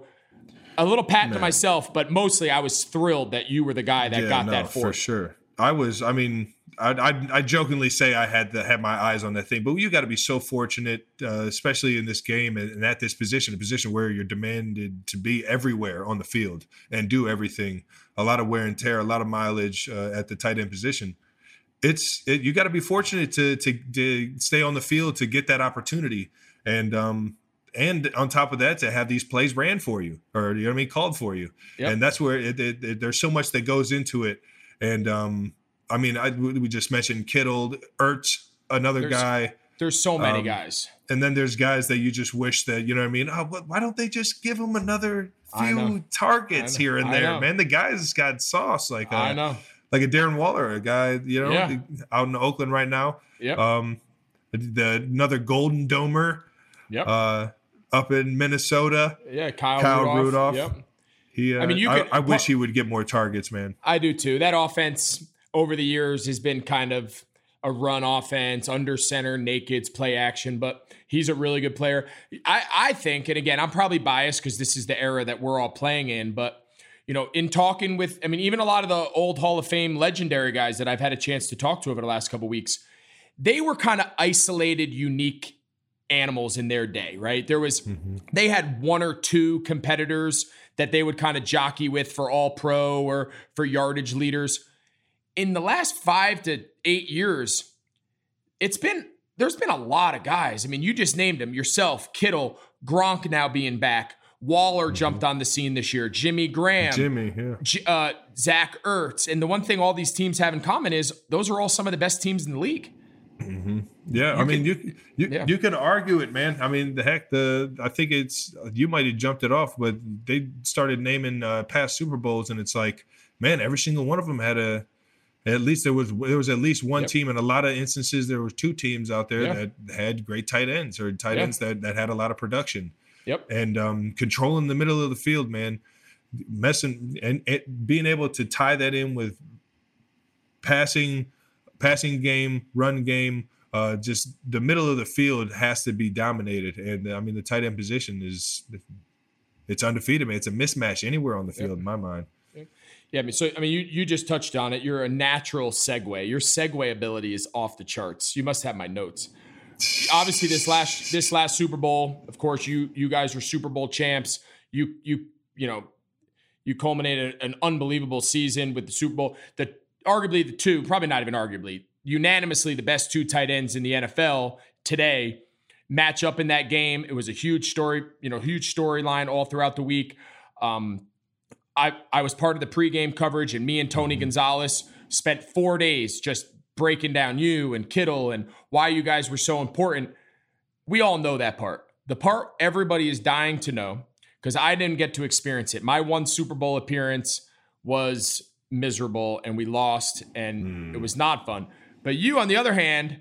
a little pat to Man. myself, but mostly I was thrilled that you were the guy that Yeah, got no, that for fourth. sure. I was. I mean, I, I, I jokingly say I had to have my eyes on that thing, but you got to be so fortunate, uh, especially in this game and, and at this position, a position where you're demanded to be everywhere on the field and do everything. A lot of wear and tear, a lot of mileage uh, at the tight end position. It's it, you got to be fortunate to, to to stay on the field to get that opportunity, and um and on top of that to have these plays ran for you, or you know what I mean, called for you. Yep. And that's where it, it, it, there's so much that goes into it. And um I mean, I we just mentioned Kittle, Ertz, another There's- guy, There's so many Um, guys. and then there's guys that you just wish that, you know what I mean. Oh, wh- why don't they just give him another I know. few targets I know. here and I there, know. man? The guy's got sauce, like uh, I know. like a Darren Waller, a guy, you know, Yeah. out in Oakland right now. Yep. Um, the another Golden Domer yep. uh, up in Minnesota. yeah. Kyle, Kyle Rudolph. Rudolph. Yep. He, uh, I I mean, you I, could- I wish he would get more targets, man. I do too. That offense over the years has been kind of a run offense, under center, nakeds, play action, but he's a really good player. I, I think, and again, I'm probably biased because this is the era that we're all playing in, but you know, in talking with, I mean, even a lot of the old Hall of Fame legendary guys that I've had a chance to talk to over the last couple of weeks, they were kind of isolated, unique animals in their day, right? There was, Mm-hmm. they had one or two competitors that they would kind of jockey with for all pro or for yardage leaders. In the last five to eight years, it's been, there's been a lot of guys. I mean, you just named them yourself, Kittle, Gronk now being back, Waller jumped on the scene this year, Jimmy Graham, Jimmy, yeah. J- uh, Zach Ertz. And the one thing all these teams have in common is those are all some of the best teams in the league. Mm-hmm. Yeah, You I mean, can- you you yeah. you can argue it, man. I mean, the heck, the I think it's you might have jumped it off, but they started naming uh, past Super Bowls, and it's like, man, every single one of them had a. At least there was there was at least one Yep. team. In a lot of instances, there was two teams out there Yeah. that had great tight ends or tight Yeah. ends that that had a lot of production. Yep. And um, controlling the middle of the field, man, messing and, and being able to tie that in with passing, passing game, run game. Uh, just the middle of the field has to be dominated, and I mean the tight end position is it's undefeated, man. It's a mismatch anywhere on the field, Yep. in my mind. Yeah, I mean, so I mean, you you just touched on it. You're a natural segue. Your segue ability is off the charts. You must have my notes. Obviously, this last this last Super Bowl, of course, you you guys were Super Bowl champs. You you you know, you culminated an unbelievable season with the Super Bowl. The arguably the two, probably not even arguably, unanimously the best two tight ends in the N F L today match up in that game. It was a huge story, you know, huge storyline all throughout the week. Um, I, I was part of the pregame coverage, and me and Tony Gonzalez spent four days just breaking down you and Kittle and why you guys were so important. We all know that part. The part everybody is dying to know, because I didn't get to experience it. My one Super Bowl appearance was miserable, and we lost, and Mm. it was not fun. But you, on the other hand,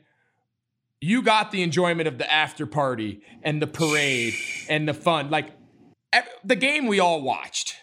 you got the enjoyment of the after party and the parade and the fun. Like ev- the game we all watched.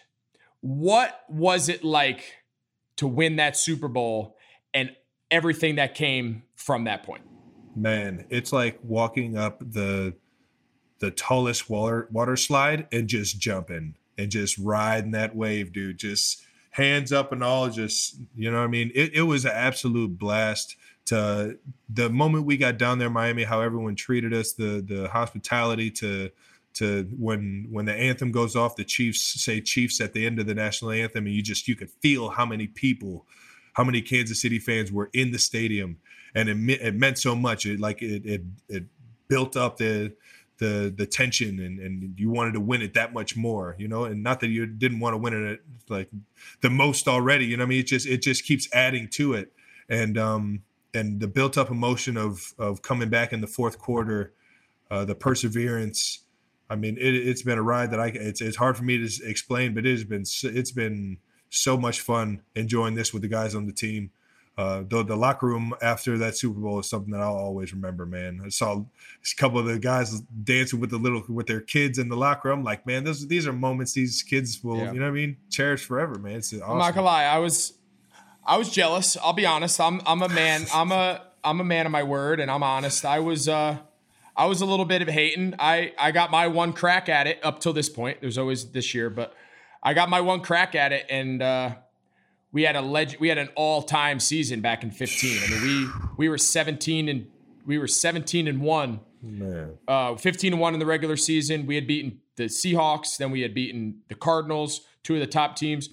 What was it like to win that Super Bowl and everything that came from that point? Man, it's like walking up the the tallest water water slide and just jumping and just riding that wave, dude. Just hands up and all, just, you know what I mean? It, it was an absolute blast. To the moment we got down there in Miami, how everyone treated us, the the hospitality to to when when the anthem goes off, the Chiefs say Chiefs at the end of the national anthem, and you just you could feel how many people, how many Kansas City fans were in the stadium, and it, me- it meant so much. It like it it, it built up the the the tension, and, and you wanted to win it that much more, you know. And not that you didn't want to win it like the most already, you know what I mean? It just it just keeps adding to it, and um and the built up emotion of of coming back in the fourth quarter, uh, the perseverance. I mean, it, it's been a ride that I it's it's hard for me to explain, but it has been it's been so much fun enjoying this with the guys on the team. Uh, the, the locker room after that Super Bowl is something that I'll always remember, man. I saw a couple of the guys dancing with the little with their kids in the locker room. Like, man, those these are moments these kids will, Yeah. you know what I mean, cherish forever, man. It's awesome. I'm not gonna lie, I was I was jealous. I'll be honest. I'm I'm a man. I'm a I'm a man of my word, and I'm honest. I was uh I was a little bit of hating. I I got my one crack at it up till this point. There's always this year, but I got my one crack at it, and uh, we had a leg- we had an all-time season back in fifteen. I mean, we we were seventeen and we were seventeen and one. Man. Uh, fifteen and one in the regular season. We had beaten the Seahawks, then we had beaten the Cardinals, two of the top teams.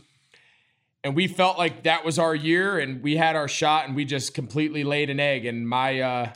And we felt like that was our year, and we had our shot, and we just completely laid an egg. And my uh,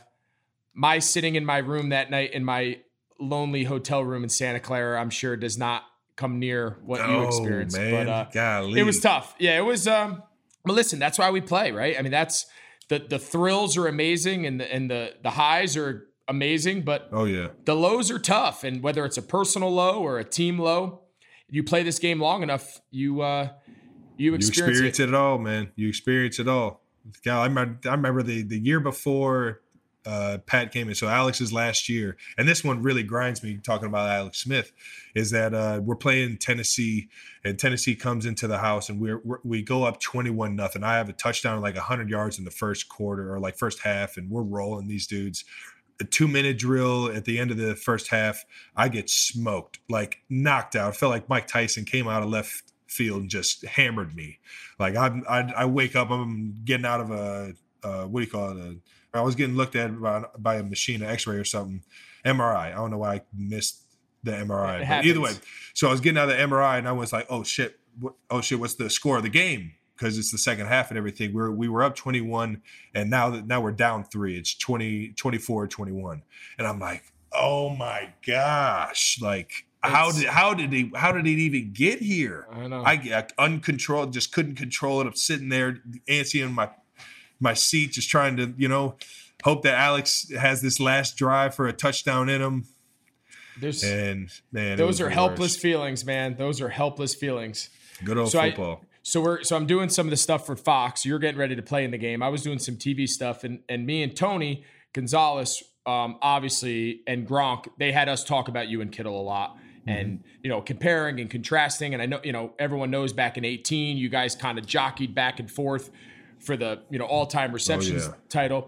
my sitting in my room that night in my lonely hotel room in Santa Clara, I'm sure does not come near what you Oh, experienced. man. But uh, Golly. it was tough. Yeah, it was. Um, but listen, that's why we play, right? I mean, that's the the thrills are amazing, and the and the the highs are amazing, but Oh yeah. the lows are tough. And whether it's a personal low or a team low, you play this game long enough, you uh, you You experience, experience it. it all, man. You experience it all. God, I remember, I remember the, the year before uh, Pat came in. So Alex's last year, and this one really grinds me talking about Alex Smith, is that uh, we're playing Tennessee, and Tennessee comes into the house, and we're, we're we go up twenty-one nothing. I have a touchdown like one hundred yards in the first quarter or like first half, and we're rolling these dudes. A two minute drill at the end of the first half, I get smoked, like knocked out. I felt like Mike Tyson came out of left field and just hammered me. Like I, I, I wake up, I'm getting out of a, uh, what do you call it? A, I was getting looked at by, by a machine, an X-ray or something, M R I. I don't know why I missed the M R I. It But either way, happens. so I was getting out of the M R I, and I was like, oh shit, what, oh shit, what's the score of the game? Because it's the second half and everything. We're we were up twenty-one, and now that now we're down three. It's twenty, twenty-four, twenty-one, and I'm like, oh my gosh, like. How It's- did how did he how did it even get here? I know. I get uncontrolled, just couldn't control it. I'm sitting there, antsy in my my seat, just trying to, you know, hope that Alex has this last drive for a touchdown in him. There's, and man, those are helpless feelings, man. Those are helpless feelings. Good old so football. I, so we're so I'm doing some of the stuff for Fox. You're getting ready to play in the game. I was doing some T V stuff, and and me and Tony Gonzalez, um, obviously, and Gronk, they had us talk about you and Kittle a lot. And, you know, comparing and contrasting. And I know, you know, everyone knows back in eighteen, you guys kind of jockeyed back and forth for the, you know, all-time receptions oh, yeah. title.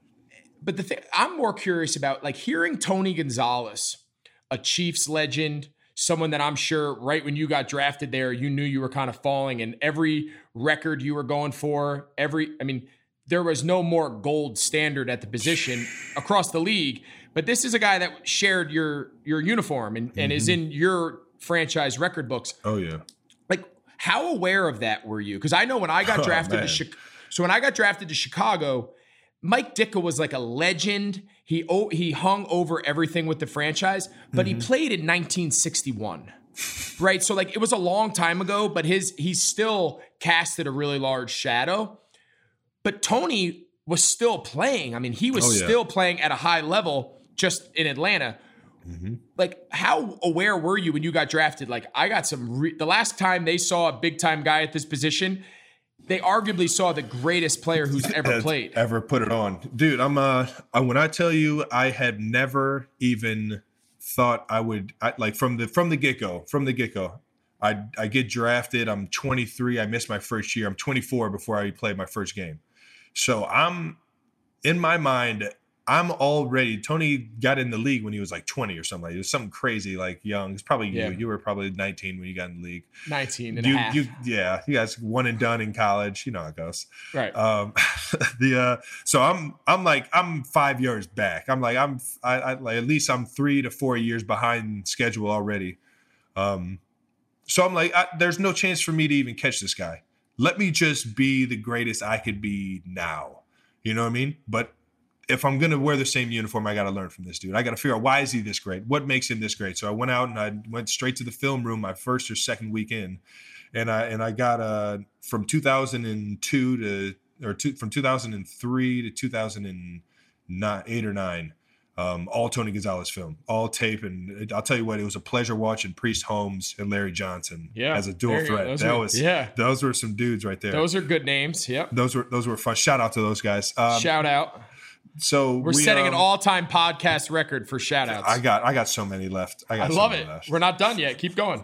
But the thing I'm more curious about, like hearing Tony Gonzalez, a Chiefs legend, someone that I'm sure right when you got drafted there, you knew you were kind of falling, and every record you were going for, every, I mean, there was no more gold standard at the position across the league. But this is a guy that shared your your uniform and, and mm-hmm. is in your franchise record books. Oh, yeah. Like, how aware of that were you? Because I know when I got drafted oh, to Chicago, so when I got drafted to Chicago, Mike Ditka was like a legend. He oh, he hung over everything with the franchise, but mm-hmm. he played in nineteen sixty-one. Right? So like it was a long time ago, but his he's still casted a really large shadow. But Tony was still playing. I mean, he was oh, yeah. still playing at a high level. Just in Atlanta. Mm-hmm. Like, how aware were you when you got drafted? Like, I got some, re- the last time they saw a big time guy at this position, they arguably saw the greatest player who's ever played. Ever put it on. Dude, I'm, uh, when I tell you, I had never even thought I would, I, like from the, from the get go, from the get go, I, I get drafted. I'm twenty-three. I missed my first year. I'm twenty-four before I played my first game. So I'm, in my mind, I'm already, Tony got in the league when he was like twenty or something. Like, it was something crazy, like young. It's probably yeah. you. You were probably nineteen when you got in the league. nineteen and you, a half. You, yeah, you guys one and done in college. You know how it goes. Right. Um, the uh, so I'm I'm like I'm five years back. I'm like I'm I, I like at least I'm three to four years behind schedule already. Um, so I'm like, I, there's no chance for me to even catch this guy. Let me just be the greatest I could be now. You know what I mean? But if I'm going to wear the same uniform, I got to learn from this dude. I got to figure out, why is he this great? What makes him this great? So I went out and I went straight to the film room my first or second week in. And I, and I got uh from two thousand two to, or two, from two thousand three to two thousand eight or nine, um, all Tony Gonzalez film, all tape. And I'll tell you what, it was a pleasure watching Priest Holmes and Larry Johnson yeah, as a dual threat. That were, was, yeah, those were some dudes right there. Those are good names. Yep. Those were, those were fun. Shout out to those guys. Um, Shout out. So we're we, setting um, an all-time podcast record for shout-outs. I got I got so many left. I, got I so love many it. Left. We're not done yet. Keep going.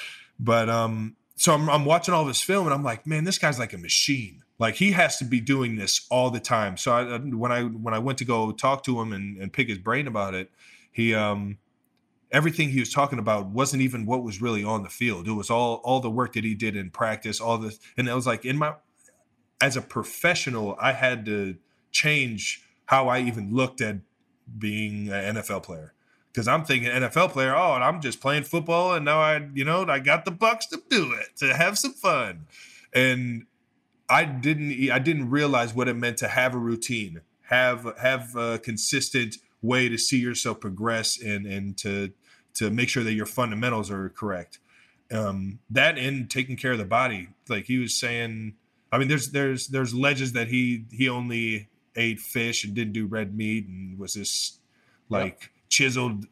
But um, so I'm I'm watching all this film and I'm like, man, this guy's like a machine. Like he has to be doing this all the time. So I, when I when I went to go talk to him and, and pick his brain about it, he um everything he was talking about wasn't even what was really on the field. It was all all the work that he did in practice, all this, and it was like in my as a professional, I had to change how I even looked at being an N F L player. Because I'm thinking N F L player, oh, and I'm just playing football, and now I, you know, I got the bucks to do it, to have some fun. And I didn't I didn't realize what it meant to have a routine, have have a consistent way to see yourself progress and and to to make sure that your fundamentals are correct. Um, that and taking care of the body. Like he was saying, I mean, there's there's there's legends that he he only ate fish and didn't do red meat and was this like yep. chiseled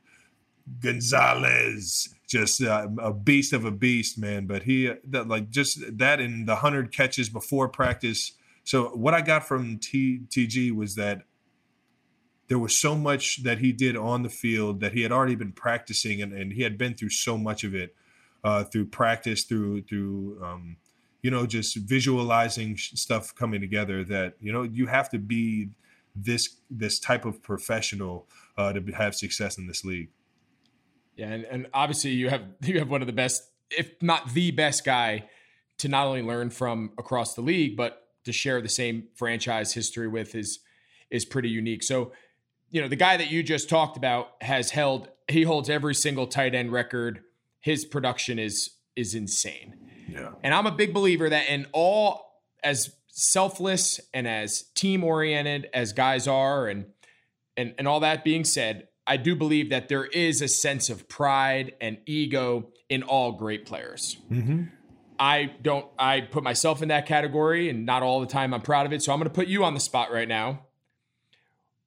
Gonzalez, just uh, a beast of a beast, man. But he that like just that in the hundred catches before practice. So what I got from T, TG was that there was so much that he did on the field that he had already been practicing, and, and he had been through so much of it uh, through practice, through through um, you know, just visualizing stuff coming together, that, you know, you have to be this this type of professional uh, to have success in this league. Yeah, and, and obviously you have you have one of the best, if not the best guy, to not only learn from across the league, but to share the same franchise history with is is pretty unique. So, you know, the guy that you just talked about has held, he holds every single tight end record. His production is is insane. Yeah. And I'm a big believer that in all, as selfless and as team oriented as guys are, and and and all that being said, I do believe that there is a sense of pride and ego in all great players. Mm-hmm. I don't, I put myself in that category, and not all the time I'm proud of it. So I'm going to put you on the spot right now.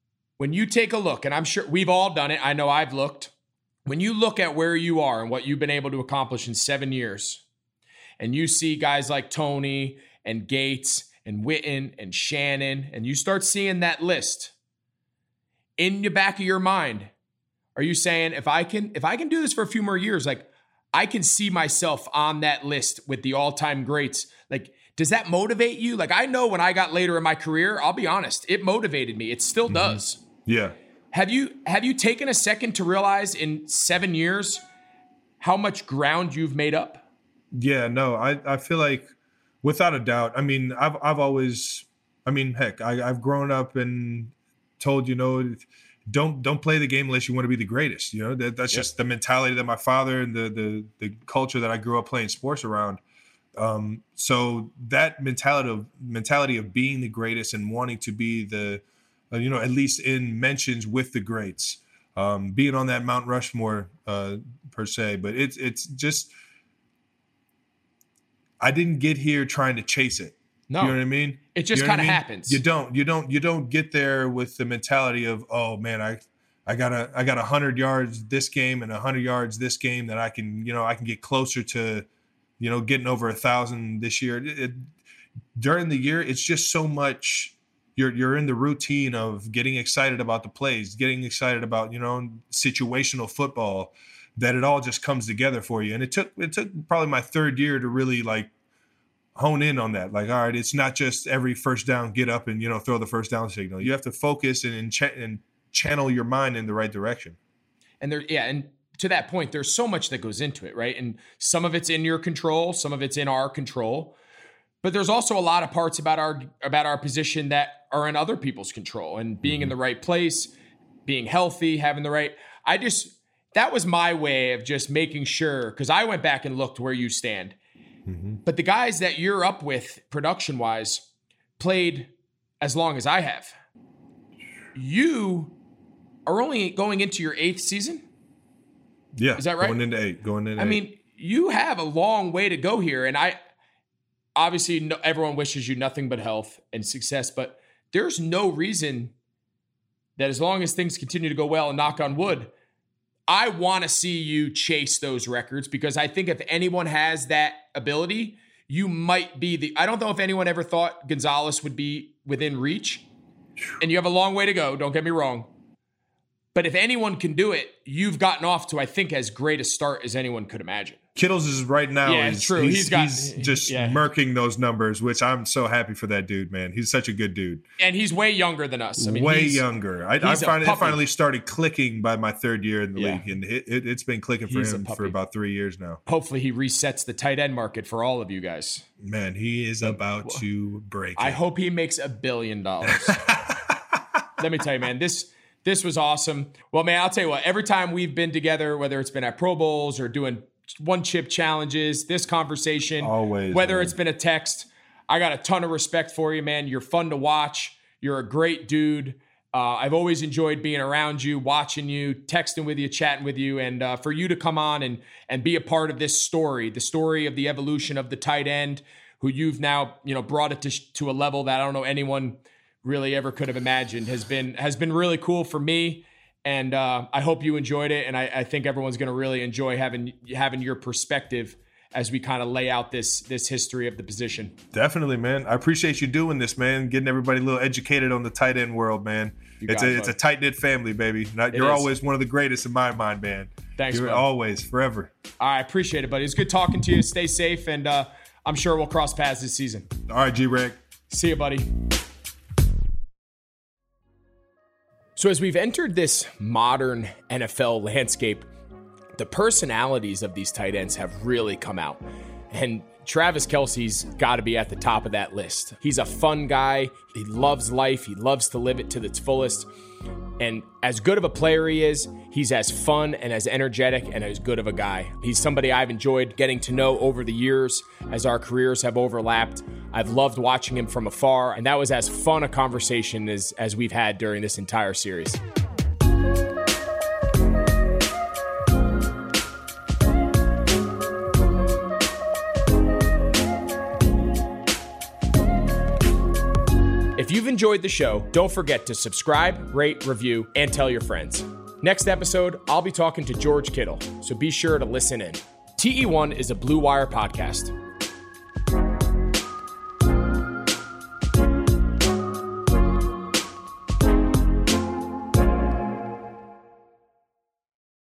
when you take a look, and I'm sure we've all done it, I know I've looked, when you look at where you are and what you've been able to accomplish in seven years, and you see guys like Tony and Gates and Witten and Shannon, and you start seeing that list, in the back of your mind, are you saying, if I can, if I can do this for a few more years, like I can see myself on that list with the all-time greats? Like, does that motivate you? Like, I know when I got later in my career, I'll be honest, it motivated me. It still mm-hmm. does. Yeah. Have you have you taken a second to realize in seven years how much ground you've made up? Yeah, no, I, I feel like without a doubt. I mean, I've I've always, I mean, heck, I, I've grown up and told, you know, don't don't play the game unless you want to be the greatest. You know, that, that's yep. just the mentality that my father and the the the culture that I grew up playing sports around. Um, so that mentality of mentality of being the greatest and wanting to be the, uh, you know, at least in mentions with the greats, um, being on that Mount Rushmore uh, per se. But it's it's just, I didn't get here trying to chase it. No, you know what I mean? It just you know kind of I mean? happens. You don't, you don't, you don't get there with the mentality of, oh man, I, I got a, I got a hundred yards this game and a hundred yards this game that I can, you know, I can get closer to, you know, getting over a thousand this year. It, it, during the year, it's just so much. You're you're in the routine of getting excited about the plays, getting excited about, you know, situational football, that it all just comes together for you. And it took it took probably my third year to really like hone in on that. Like, all right, it's not just every first down, get up and, you know, throw the first down signal. You have to focus and and, ch- and channel your mind in the right direction. And there, yeah, and to that point, there's so much that goes into it, right? And some of it's in your control, some of it's in our control, but there's also a lot of parts about our about our position that are in other people's control. And being mm-hmm. in the right place, being healthy, having the right. I just that was my way of just making sure, because I went back and looked where you stand. Mm-hmm. But the guys that you're up with production wise played as long as I have. You are only going into your eighth season. Yeah. Is that right? Going into eight, going into I eight. mean, you have a long way to go here. And I, obviously no, everyone wishes you nothing but health and success, but there's no reason that as long as things continue to go well, and knock on wood, I want to see you chase those records, because I think if anyone has that ability, you might be the, I don't know if anyone ever thought Gonzalez would be within reach, and you have a long way to go. Don't get me wrong. But if anyone can do it, you've gotten off to, I think, as great a start as anyone could imagine. Kittles is right now. Yeah, he's, true. He's, he's, got, he's just yeah. murking those numbers, which I'm so happy for that dude, man. He's such a good dude. And he's way younger than us. I mean, way younger. I, I finally, it finally started clicking by my third year in the yeah. league, and it, it, it's been clicking for he's him for about three years now. Hopefully he resets the tight end market for all of you guys. Man, he is about to break I it. hope he makes a billion dollars. Let me tell you, man, this this was awesome. Well, man, I'll tell you what, every time we've been together, whether it's been at Pro Bowls or doing one chip challenges, this conversation, always, whether man. It's been a text, I got a ton of respect for you, man. You're fun to watch. You're a great dude. Uh, I've always enjoyed being around you, watching you, texting with you, chatting with you, and uh, for you to come on and and be a part of this story, the story of the evolution of the tight end, who you've now, you know, brought it to to a level that I don't know anyone really ever could have imagined, has been has been really cool for me. And uh, I hope you enjoyed it. And I, I think everyone's going to really enjoy having having your perspective as we kind of lay out this this history of the position. Definitely, man. I appreciate you doing this, man. Getting everybody a little educated on the tight end world, man. You it's a it, it's a tight knit family, baby. Not, you're is. always one of the greatest in my mind, man. Thanks, You're bud. always, forever. I appreciate it, buddy. It's good talking to you. Stay safe, and uh, I'm sure we'll cross paths this season. All right, G-Reg. See you, buddy. So as we've entered this modern N F L landscape, the personalities of these tight ends have really come out. And Travis Kelce's got to be at the top of that list. He's a fun guy. He loves life. He loves to live it to its fullest. And as good of a player he is, he's as fun and as energetic and as good of a guy. He's somebody I've enjoyed getting to know over the years as our careers have overlapped. I've loved watching him from afar, and that was as fun a conversation as, as we've had during this entire series. If you've enjoyed the show, don't forget to subscribe, rate, review, and tell your friends. Next episode, I'll be talking to George Kittle, so be sure to listen in. T E one is a Blue Wire podcast.